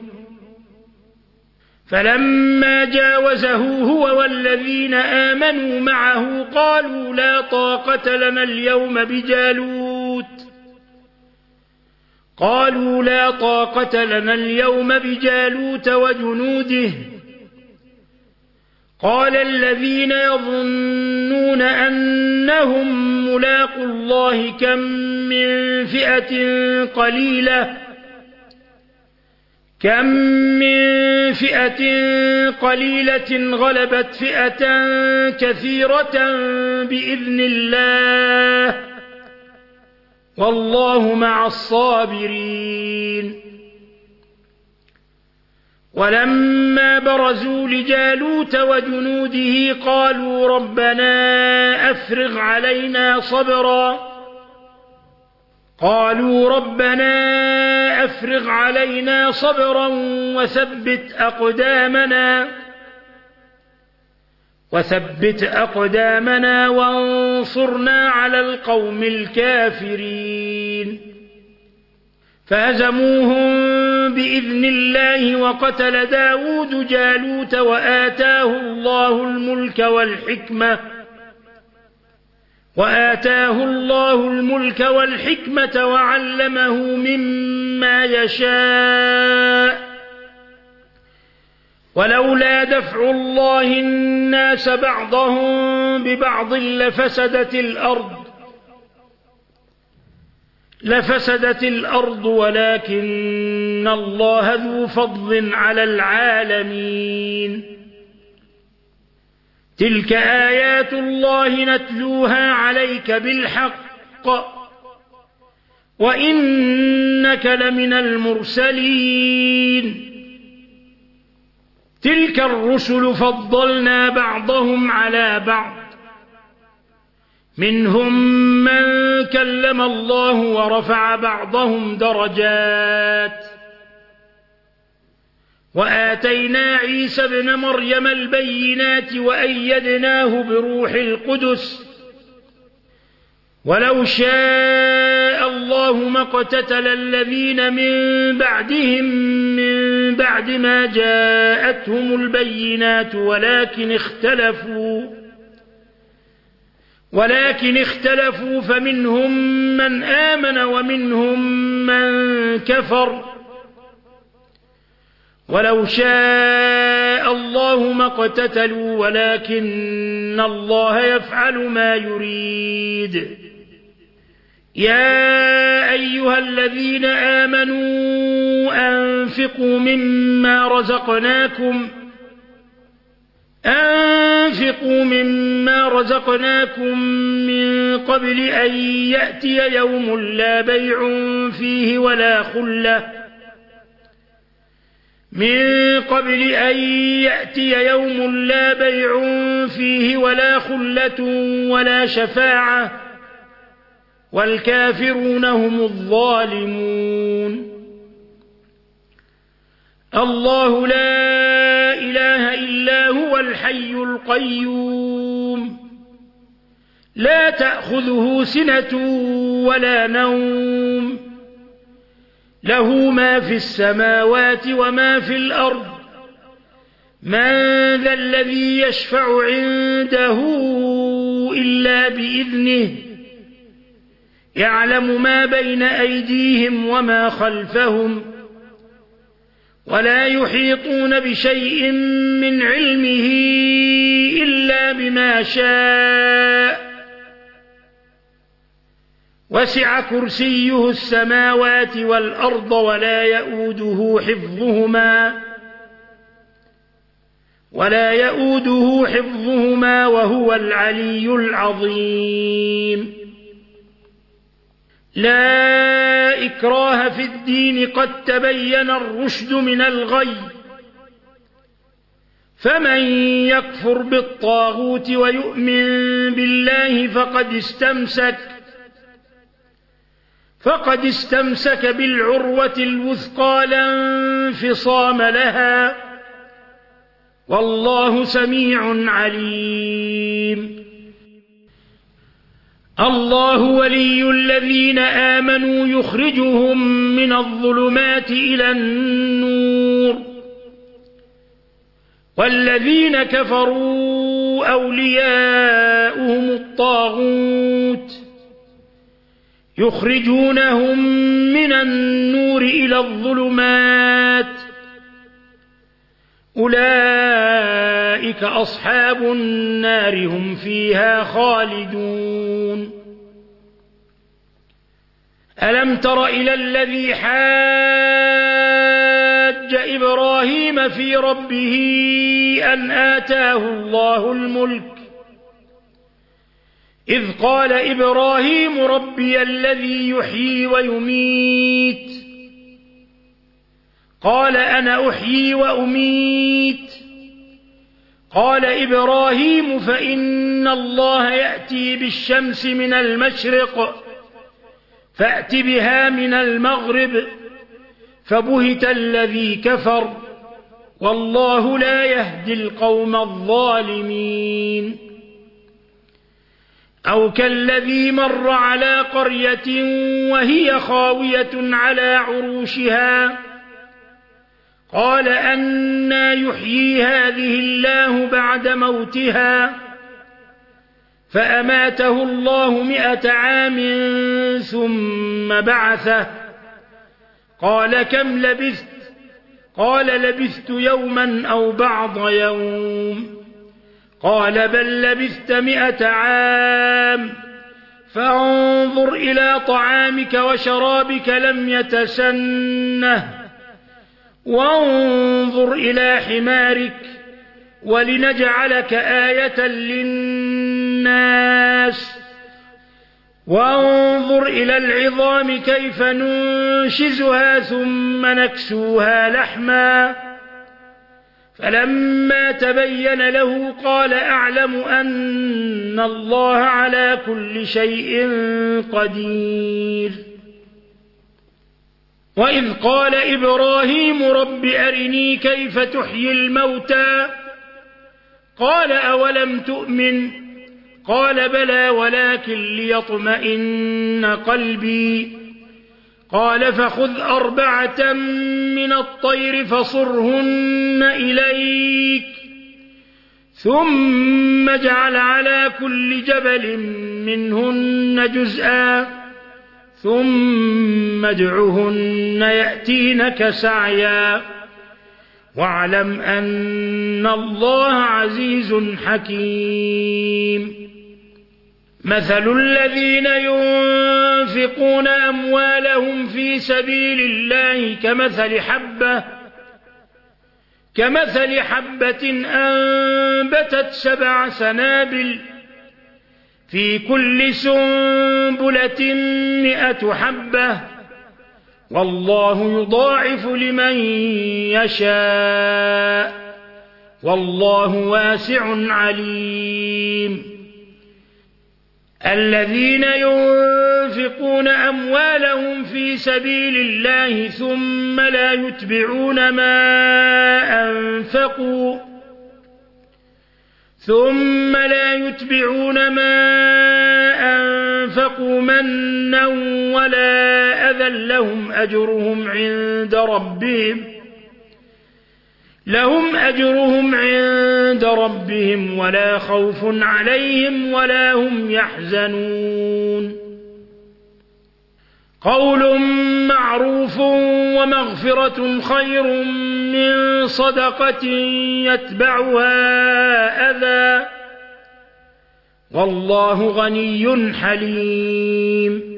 A: فلما جاوزه هو والذين آمنوا معه قالوا لا طاقة لنا اليوم بجالوت قالوا لا طاقة لنا اليوم بجالوت وجنوده قال الذين يظنون أنهم ملاقوا الله كم من فئة قليلة كم من فئة قليلة غلبت فئة كثيرة بإذن الله والله مع الصابرين ولما برزوا لجالوت وجنوده قالوا ربنا أفرغ علينا صبرا قالوا ربنا أفرغ علينا صبرا وثبت أقدامنا وثبت أقدامنا وانصرنا على القوم الكافرين فهزموهم بإذن الله وقتل داود جالوت وآتاه الله الملك والحكمة وآتاه الله الملك والحكمة وعلمه مما يشاء ولولا دفع الله الناس بعضهم ببعض لفسدت الأرض لفسدت الأرض ولكن الله ذو فضل على العالمين تلك آيات الله نتلوها عليك بالحق وإنك لمن المرسلين تلك الرسل فضلنا بعضهم على بعض منهم من كلم الله ورفع بعضهم درجات وآتينا عيسى ابن مريم البينات وأيدناه بروح القدس ولو شاء الله ما اقتتل الذين من بعدهم من بعد ما جاءتهم البينات ولكن اختلفوا ولكن اختلفوا فمنهم من آمن ومنهم من كفر ولو شاء الله ما اقتتلوا ولكن الله يفعل ما يريد يا أيها الذين آمنوا أنفقوا مما رزقناكم أنفقوا مما رزقناكم من قبل أن يأتي يوم لا بيع فيه ولا خلة من قبل أن يأتي يوم لا بيع فيه ولا خلة ولا شفاعة والكافرون هم الظالمون الله لا إله إلا هو الحي القيوم لا تأخذه سنة ولا نوم له ما في السماوات وما في الأرض من ذا الذي يشفع عنده إلا بإذنه يعلم ما بين أيديهم وما خلفهم ولا يحيطون بشيء من علمه إلا بما شاء وسع كرسيه السماوات والأرض ولا يؤوده حفظهما ولا يؤوده حفظهما وهو العلي العظيم لا إكراه في الدين قد تبين الرشد من الغي فمن يكفر بالطاغوت ويؤمن بالله فقد استمسك فقد استمسك بالعروة الوثقى لا انفصام لها والله سميع عليم الله ولي الذين آمنوا يخرجهم من الظلمات إلى النور والذين كفروا أولياؤهم الطاغوت يخرجونهم من النور إلى الظلمات أولئك أصحاب النار هم فيها خالدون ألم تر إلى الذي حاج إبراهيم في ربه أن آتاه الله الملك إذ قال إبراهيم ربي الذي يحيي ويميت قال أنا أحيي وأميت قال إبراهيم فإن الله يأتي بالشمس من المشرق فأت بها من المغرب فبهت الذي كفر والله لا يهدي القوم الظالمين أو كالذي مر على قرية وهي خاوية على عروشها قال أنى يحيي هذه الله بعد موتها فأماته الله مئة عام ثم بعثه قال كم لبثت قال لبثت يوما أو بعض يوم قال بل لبثت مئة عام فانظر إلى طعامك وشرابك لم يتسنه وانظر إلى حمارك ولنجعلك آية للناس وانظر إلى العظام كيف ننشزها ثم نكسوها لحما فلما تبين له قال أعلم أن الله على كل شيء قدير وإذ قال إبراهيم رب أرني كيف تحيي الموتى قال أولم تؤمن قال بلى ولكن ليطمئن قلبي قال فخذ أربعة من الطير فصرهن إليك ثم اجعل على كل جبل منهن جزءا ثم ادعهن يأتينك سعيا واعلم أن الله عزيز حكيم مثل الذين ينفقون أموالهم في سبيل الله كمثل حبة كمثل حبة أنبتت سبع سنابل في كل سنبلة مئة حبة والله يضاعف لمن يشاء والله واسع عليم الذين ينفقون أموالهم في سبيل الله ثم لا يتبعون ما أنفقوا ثم لا يتبعون ما أنفقوا منا ولا أذى لهم أجرهم عند ربهم لهم أجرهم عند ربهم ولا خوف عليهم ولا هم يحزنون قول معروف ومغفرة خير من صدقة يتبعها أذى والله غني حليم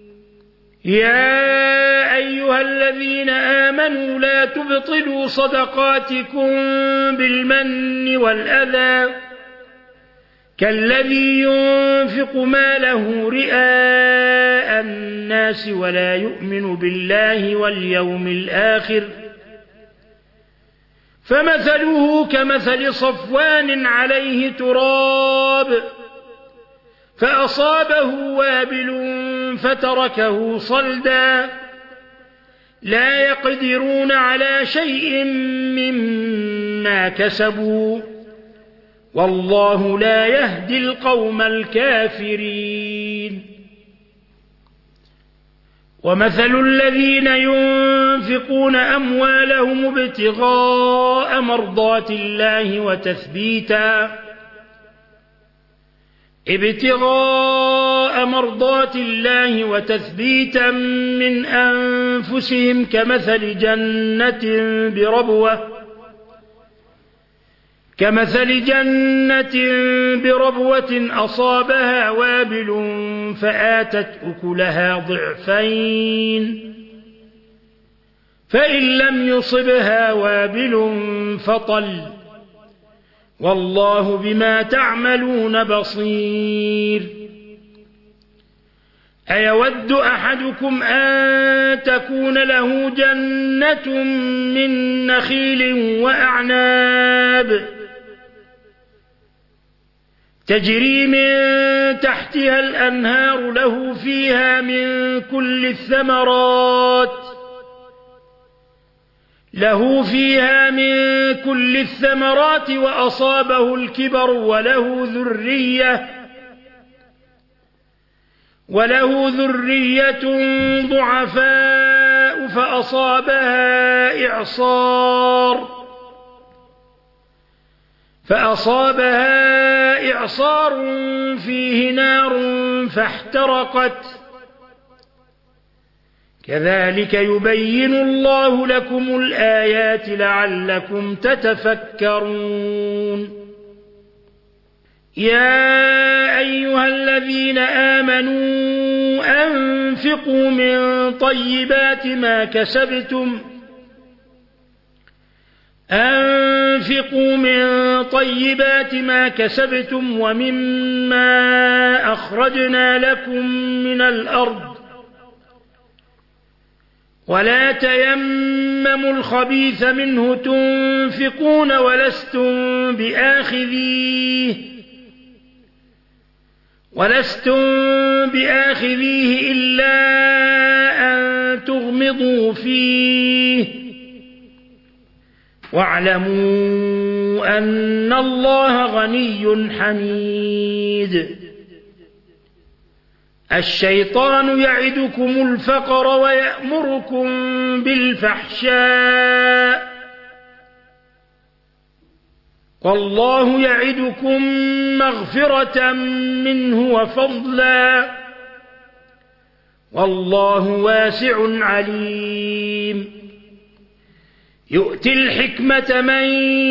A: يا أيها الذين آمنوا لا تبطلوا صدقاتكم بالمن والأذى كالذي ينفق ماله رئاء الناس ولا يؤمن بالله واليوم الآخر فمثله كمثل صفوان عليه تراب فأصابه وابل فتركه صلدا لا يقدرون على شيء مما كسبوا والله لا يهدي القوم الكافرين ومثل الذين ينفقون أموالهم ابتغاء مرضات الله وتثبيتا ابتغاء مرضات الله وتثبيتا من أنفسهم كمثل جنة بربوة كمثل جنة بربوة أصابها وابل فآتت أكلها ضعفين فإن لم يصبها وابل فطل والله بما تعملون بصير أيود أحدكم أن تكون له جنة من نخيل وأعناب تجري من تحتها الأنهار له فيها من كل الثمرات له فيها من كل الثمرات وأصابه الكبر وله ذرية وله ذرية ضعفاء فأصابها إعصار فأصابها إعصار فيه نار فاحترقت كذلك يبين الله لكم الآيات لعلكم تتفكرون يا أيها الذين آمنوا أنفقوا من طيبات ما كسبتم أنفقوا من طيبات ما كسبتم ومما أخرجنا لكم من الأرض ولا تيمموا الخبيث منه تنفقون ولستم بآخذيه ولستم بآخذيه إلا أن تغمضوا فيه واعلموا أن الله غني حميد الشيطان يعدكم الفقر ويأمركم بالفحشاء والله يعدكم مغفرة منه وفضلا والله واسع عليم يؤتي الحكمة من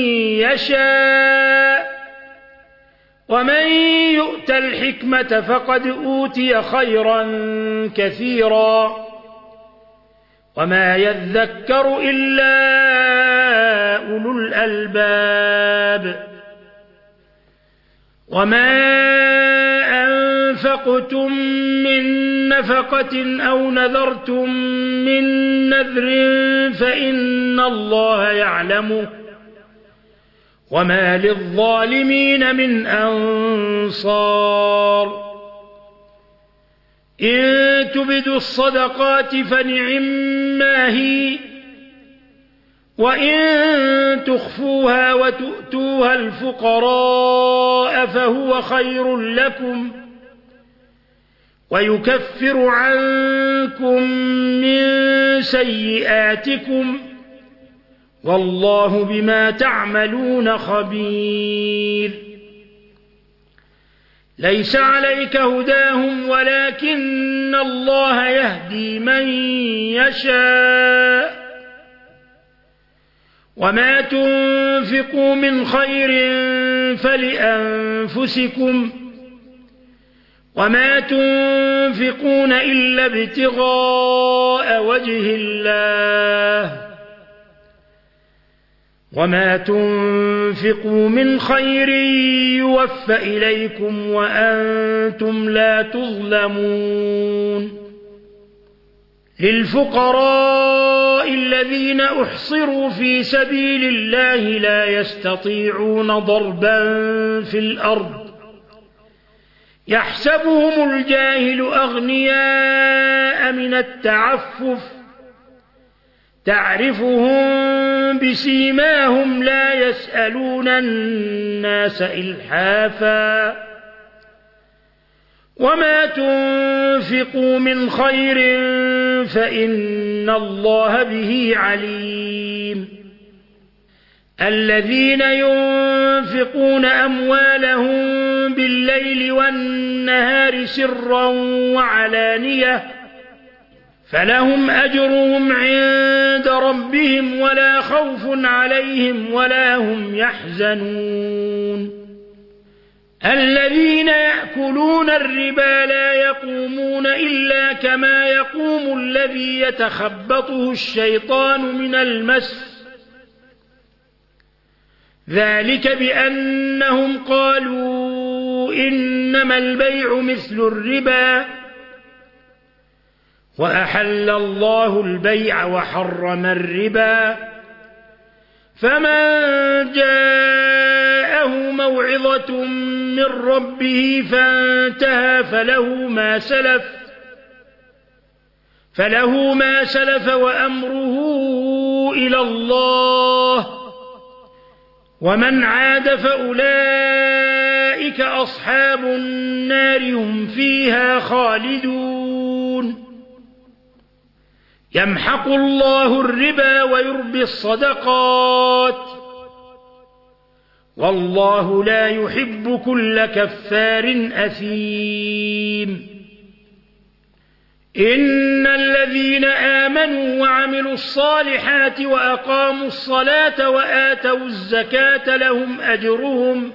A: يشاء ومن يؤت الحكمة فقد أوتي خيرا كثيرا وما يذكر إلا أولو الألباب وما أنفقتم من نفقة أو نذرتم من نذر فإن الله يعلمه وما للظالمين من أنصار إن تبدوا الصدقات فنعما هي وإن تخفوها وتؤتوها الفقراء فهو خير لكم ويكفر عنكم من سيئاتكم والله بما تعملون خبير ليس عليك هداهم ولكن الله يهدي من يشاء وما تنفقوا من خير فلأنفسكم وما تنفقون إلا ابتغاء وجه الله وما تنفقون تنفقوا من خير يوفى إليكم وأنتم لا تظلمون للفقراء الذين أحصروا في سبيل الله لا يستطيعون ضربا في الأرض يحسبهم الجاهل أغنياء من التعفف تعرفهم بسيماهم لا يسألون الناس إلحافا وما تنفقوا من خير فإن الله به عليم الذين ينفقون أموالهم بالليل والنهار سرا وعلانية فلهم أجرهم عند ربهم ولا خوف عليهم ولا هم يحزنون الذين يأكلون الربا لا يقومون إلا كما يقوم الذي يتخبطه الشيطان من المس ذلك بأنهم قالوا إنما البيع مثل الربا وأحل الله البيع وحرم الربا فمن جاءه موعظة من ربه فانتهى فله ما سلف فله ما سلف وأمره إلى الله ومن عاد فأولئك أصحاب النار هم فيها خالدون يمحق الله الربا ويربي الصدقات والله لا يحب كل كفار أثيم إن الذين آمنوا وعملوا الصالحات وأقاموا الصلاة وآتوا الزكاة لهم أجرهم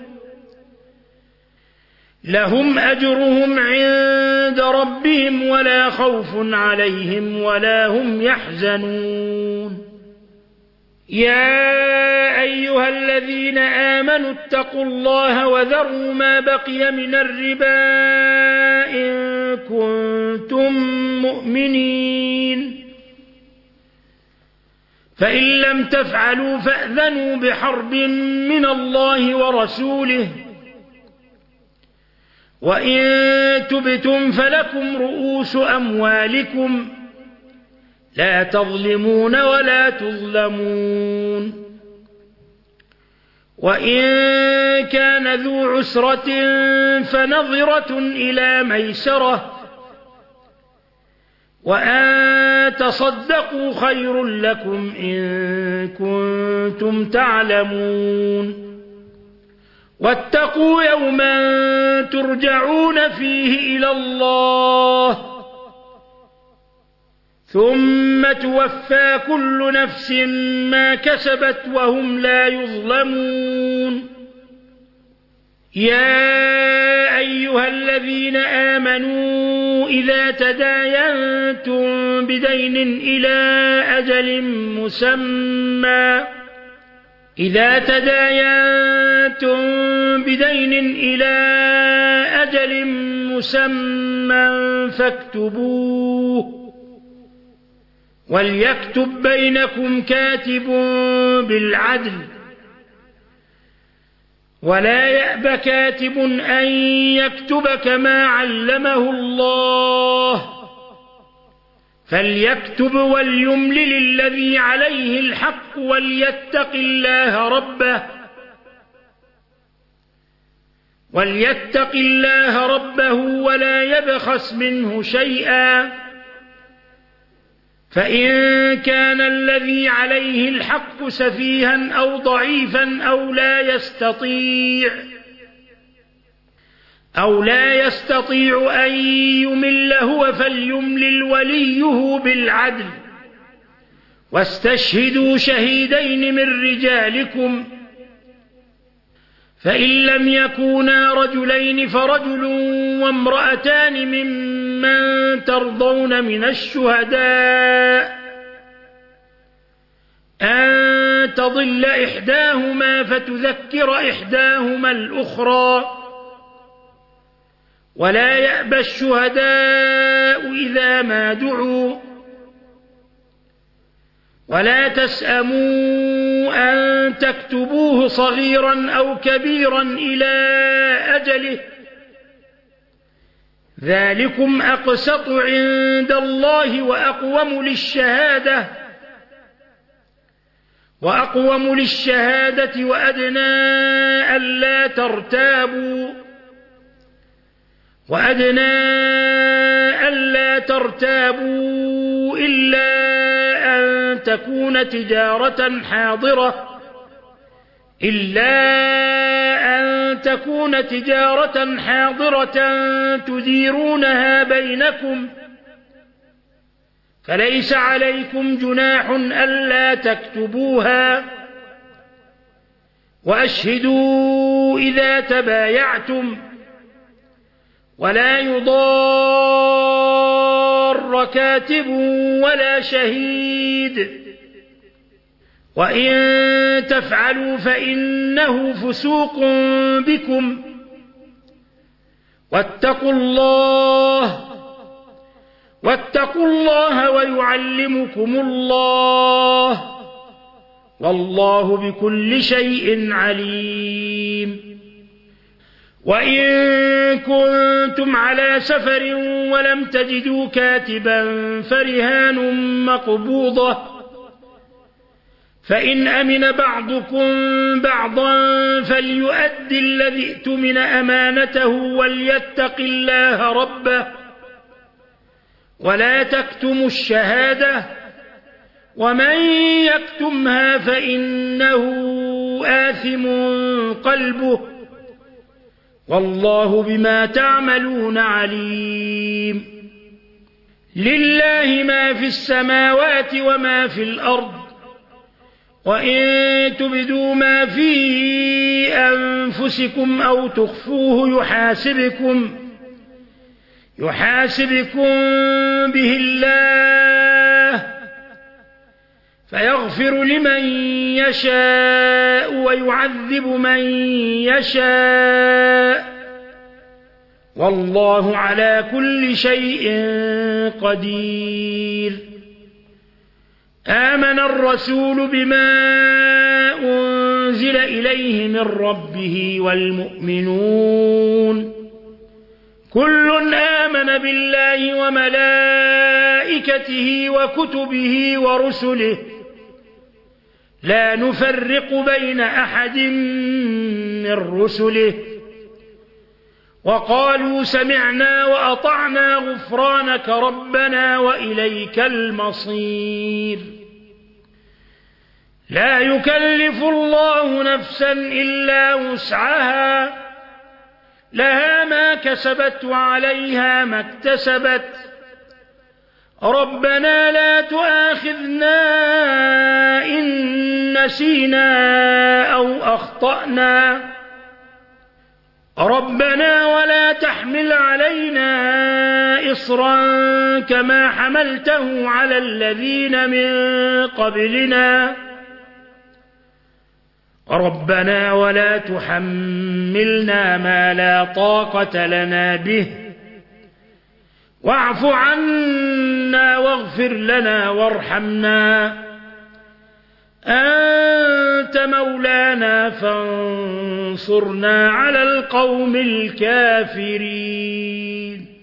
A: لهم أجرهم عند ربهم ولا خوف عليهم ولا هم يحزنون يا أيها الذين آمنوا اتقوا الله وذروا ما بقي من الربا إن كنتم مؤمنين فإن لم تفعلوا فأذنوا بحرب من الله ورسوله وإن تبتم فلكم رؤوس أموالكم لا تظلمون ولا تظلمون وإن كان ذو عسرة فنظرة إلى ميسرة وأن تصدقوا خير لكم إن كنتم تعلمون واتقوا يوما ترجعون فيه إلى الله ثم توفى كل نفس ما كسبت وهم لا يظلمون يا أيها الذين آمنوا إذا تداينتم بدين إلى أجل مسمى إذا تداينتم بدين إلى أجل مسمى فاكتبوه وليكتب بينكم كاتب بالعدل ولا يأب كاتب أن يكتب كما علمه الله فليكتب وليملل الذي عليه الحق وليتق الله ربه وليتق الله ربه ولا يبخس منه شيئا فإن كان الذي عليه الحق سفيها أو ضعيفا أو لا يستطيع أو لا يستطيع أن يمل هو فليملل وليه بالعدل واستشهدوا شهيدين من رجالكم فإن لم يكونا رجلين فرجل وامرأتان ممن ترضون من الشهداء أن تضل إحداهما فتذكر إحداهما الأخرى ولا يأبى الشهداء إذا ما دعوا ولا تسأموا أن تكتبوه صغيرا أو كبيرا إلى أجله ذلكم أقسط عند الله وأقوم للشهادة وأقوم للشهادة وأدنى ألا ترتابوا وأدنى ألا ترتابوا إلا أن تكون تجارة حاضرة إلا أن تكون تجارة حاضرة تديرونها بينكم فليس عليكم جناح ألا تكتبوها وأشهدوا إذا تبايعتم ولا يضار كاتب ولا شهيد وإن تفعلوا فإنه فسوق بكم واتقوا الله واتقوا الله ويعلمكم الله والله بكل شيء عليم وإن كنتم على سفر ولم تجدوا كاتبا فرهان مقبوضة فإن أمن بعضكم بعضا فليؤدي الذي اؤتمن أمانته وليتق الله ربه ولا تكتموا الشهادة ومن يكتمها فإنه آثم قلبه والله بما تعملون عليم لله ما في السماوات وما في الأرض وإن تبدوا ما في أنفسكم أو تخفوه يحاسبكم يحاسبكم به الله فيغفر لمن يشاء ويعذب من يشاء والله على كل شيء قدير آمن الرسول بما أنزل إليه من ربه والمؤمنون كل آمن بالله وملائكته وكتبه ورسله لا نفرق بين أحد من رسله وقالوا سمعنا وأطعنا غفرانك ربنا وإليك المصير لا يكلف الله نفسا إلا وسعها لها ما كسبت وعليها ما اكتسبت ربنا لا تؤاخذنا إن نسينا أو أخطأنا ربنا ولا تحمل علينا إصرا كما حملته على الذين من قبلنا ربنا ولا تحملنا ما لا طاقة لنا به واعف عنا واغفر لنا وارحمنا أنت مولانا فانصرنا على القوم الكافرين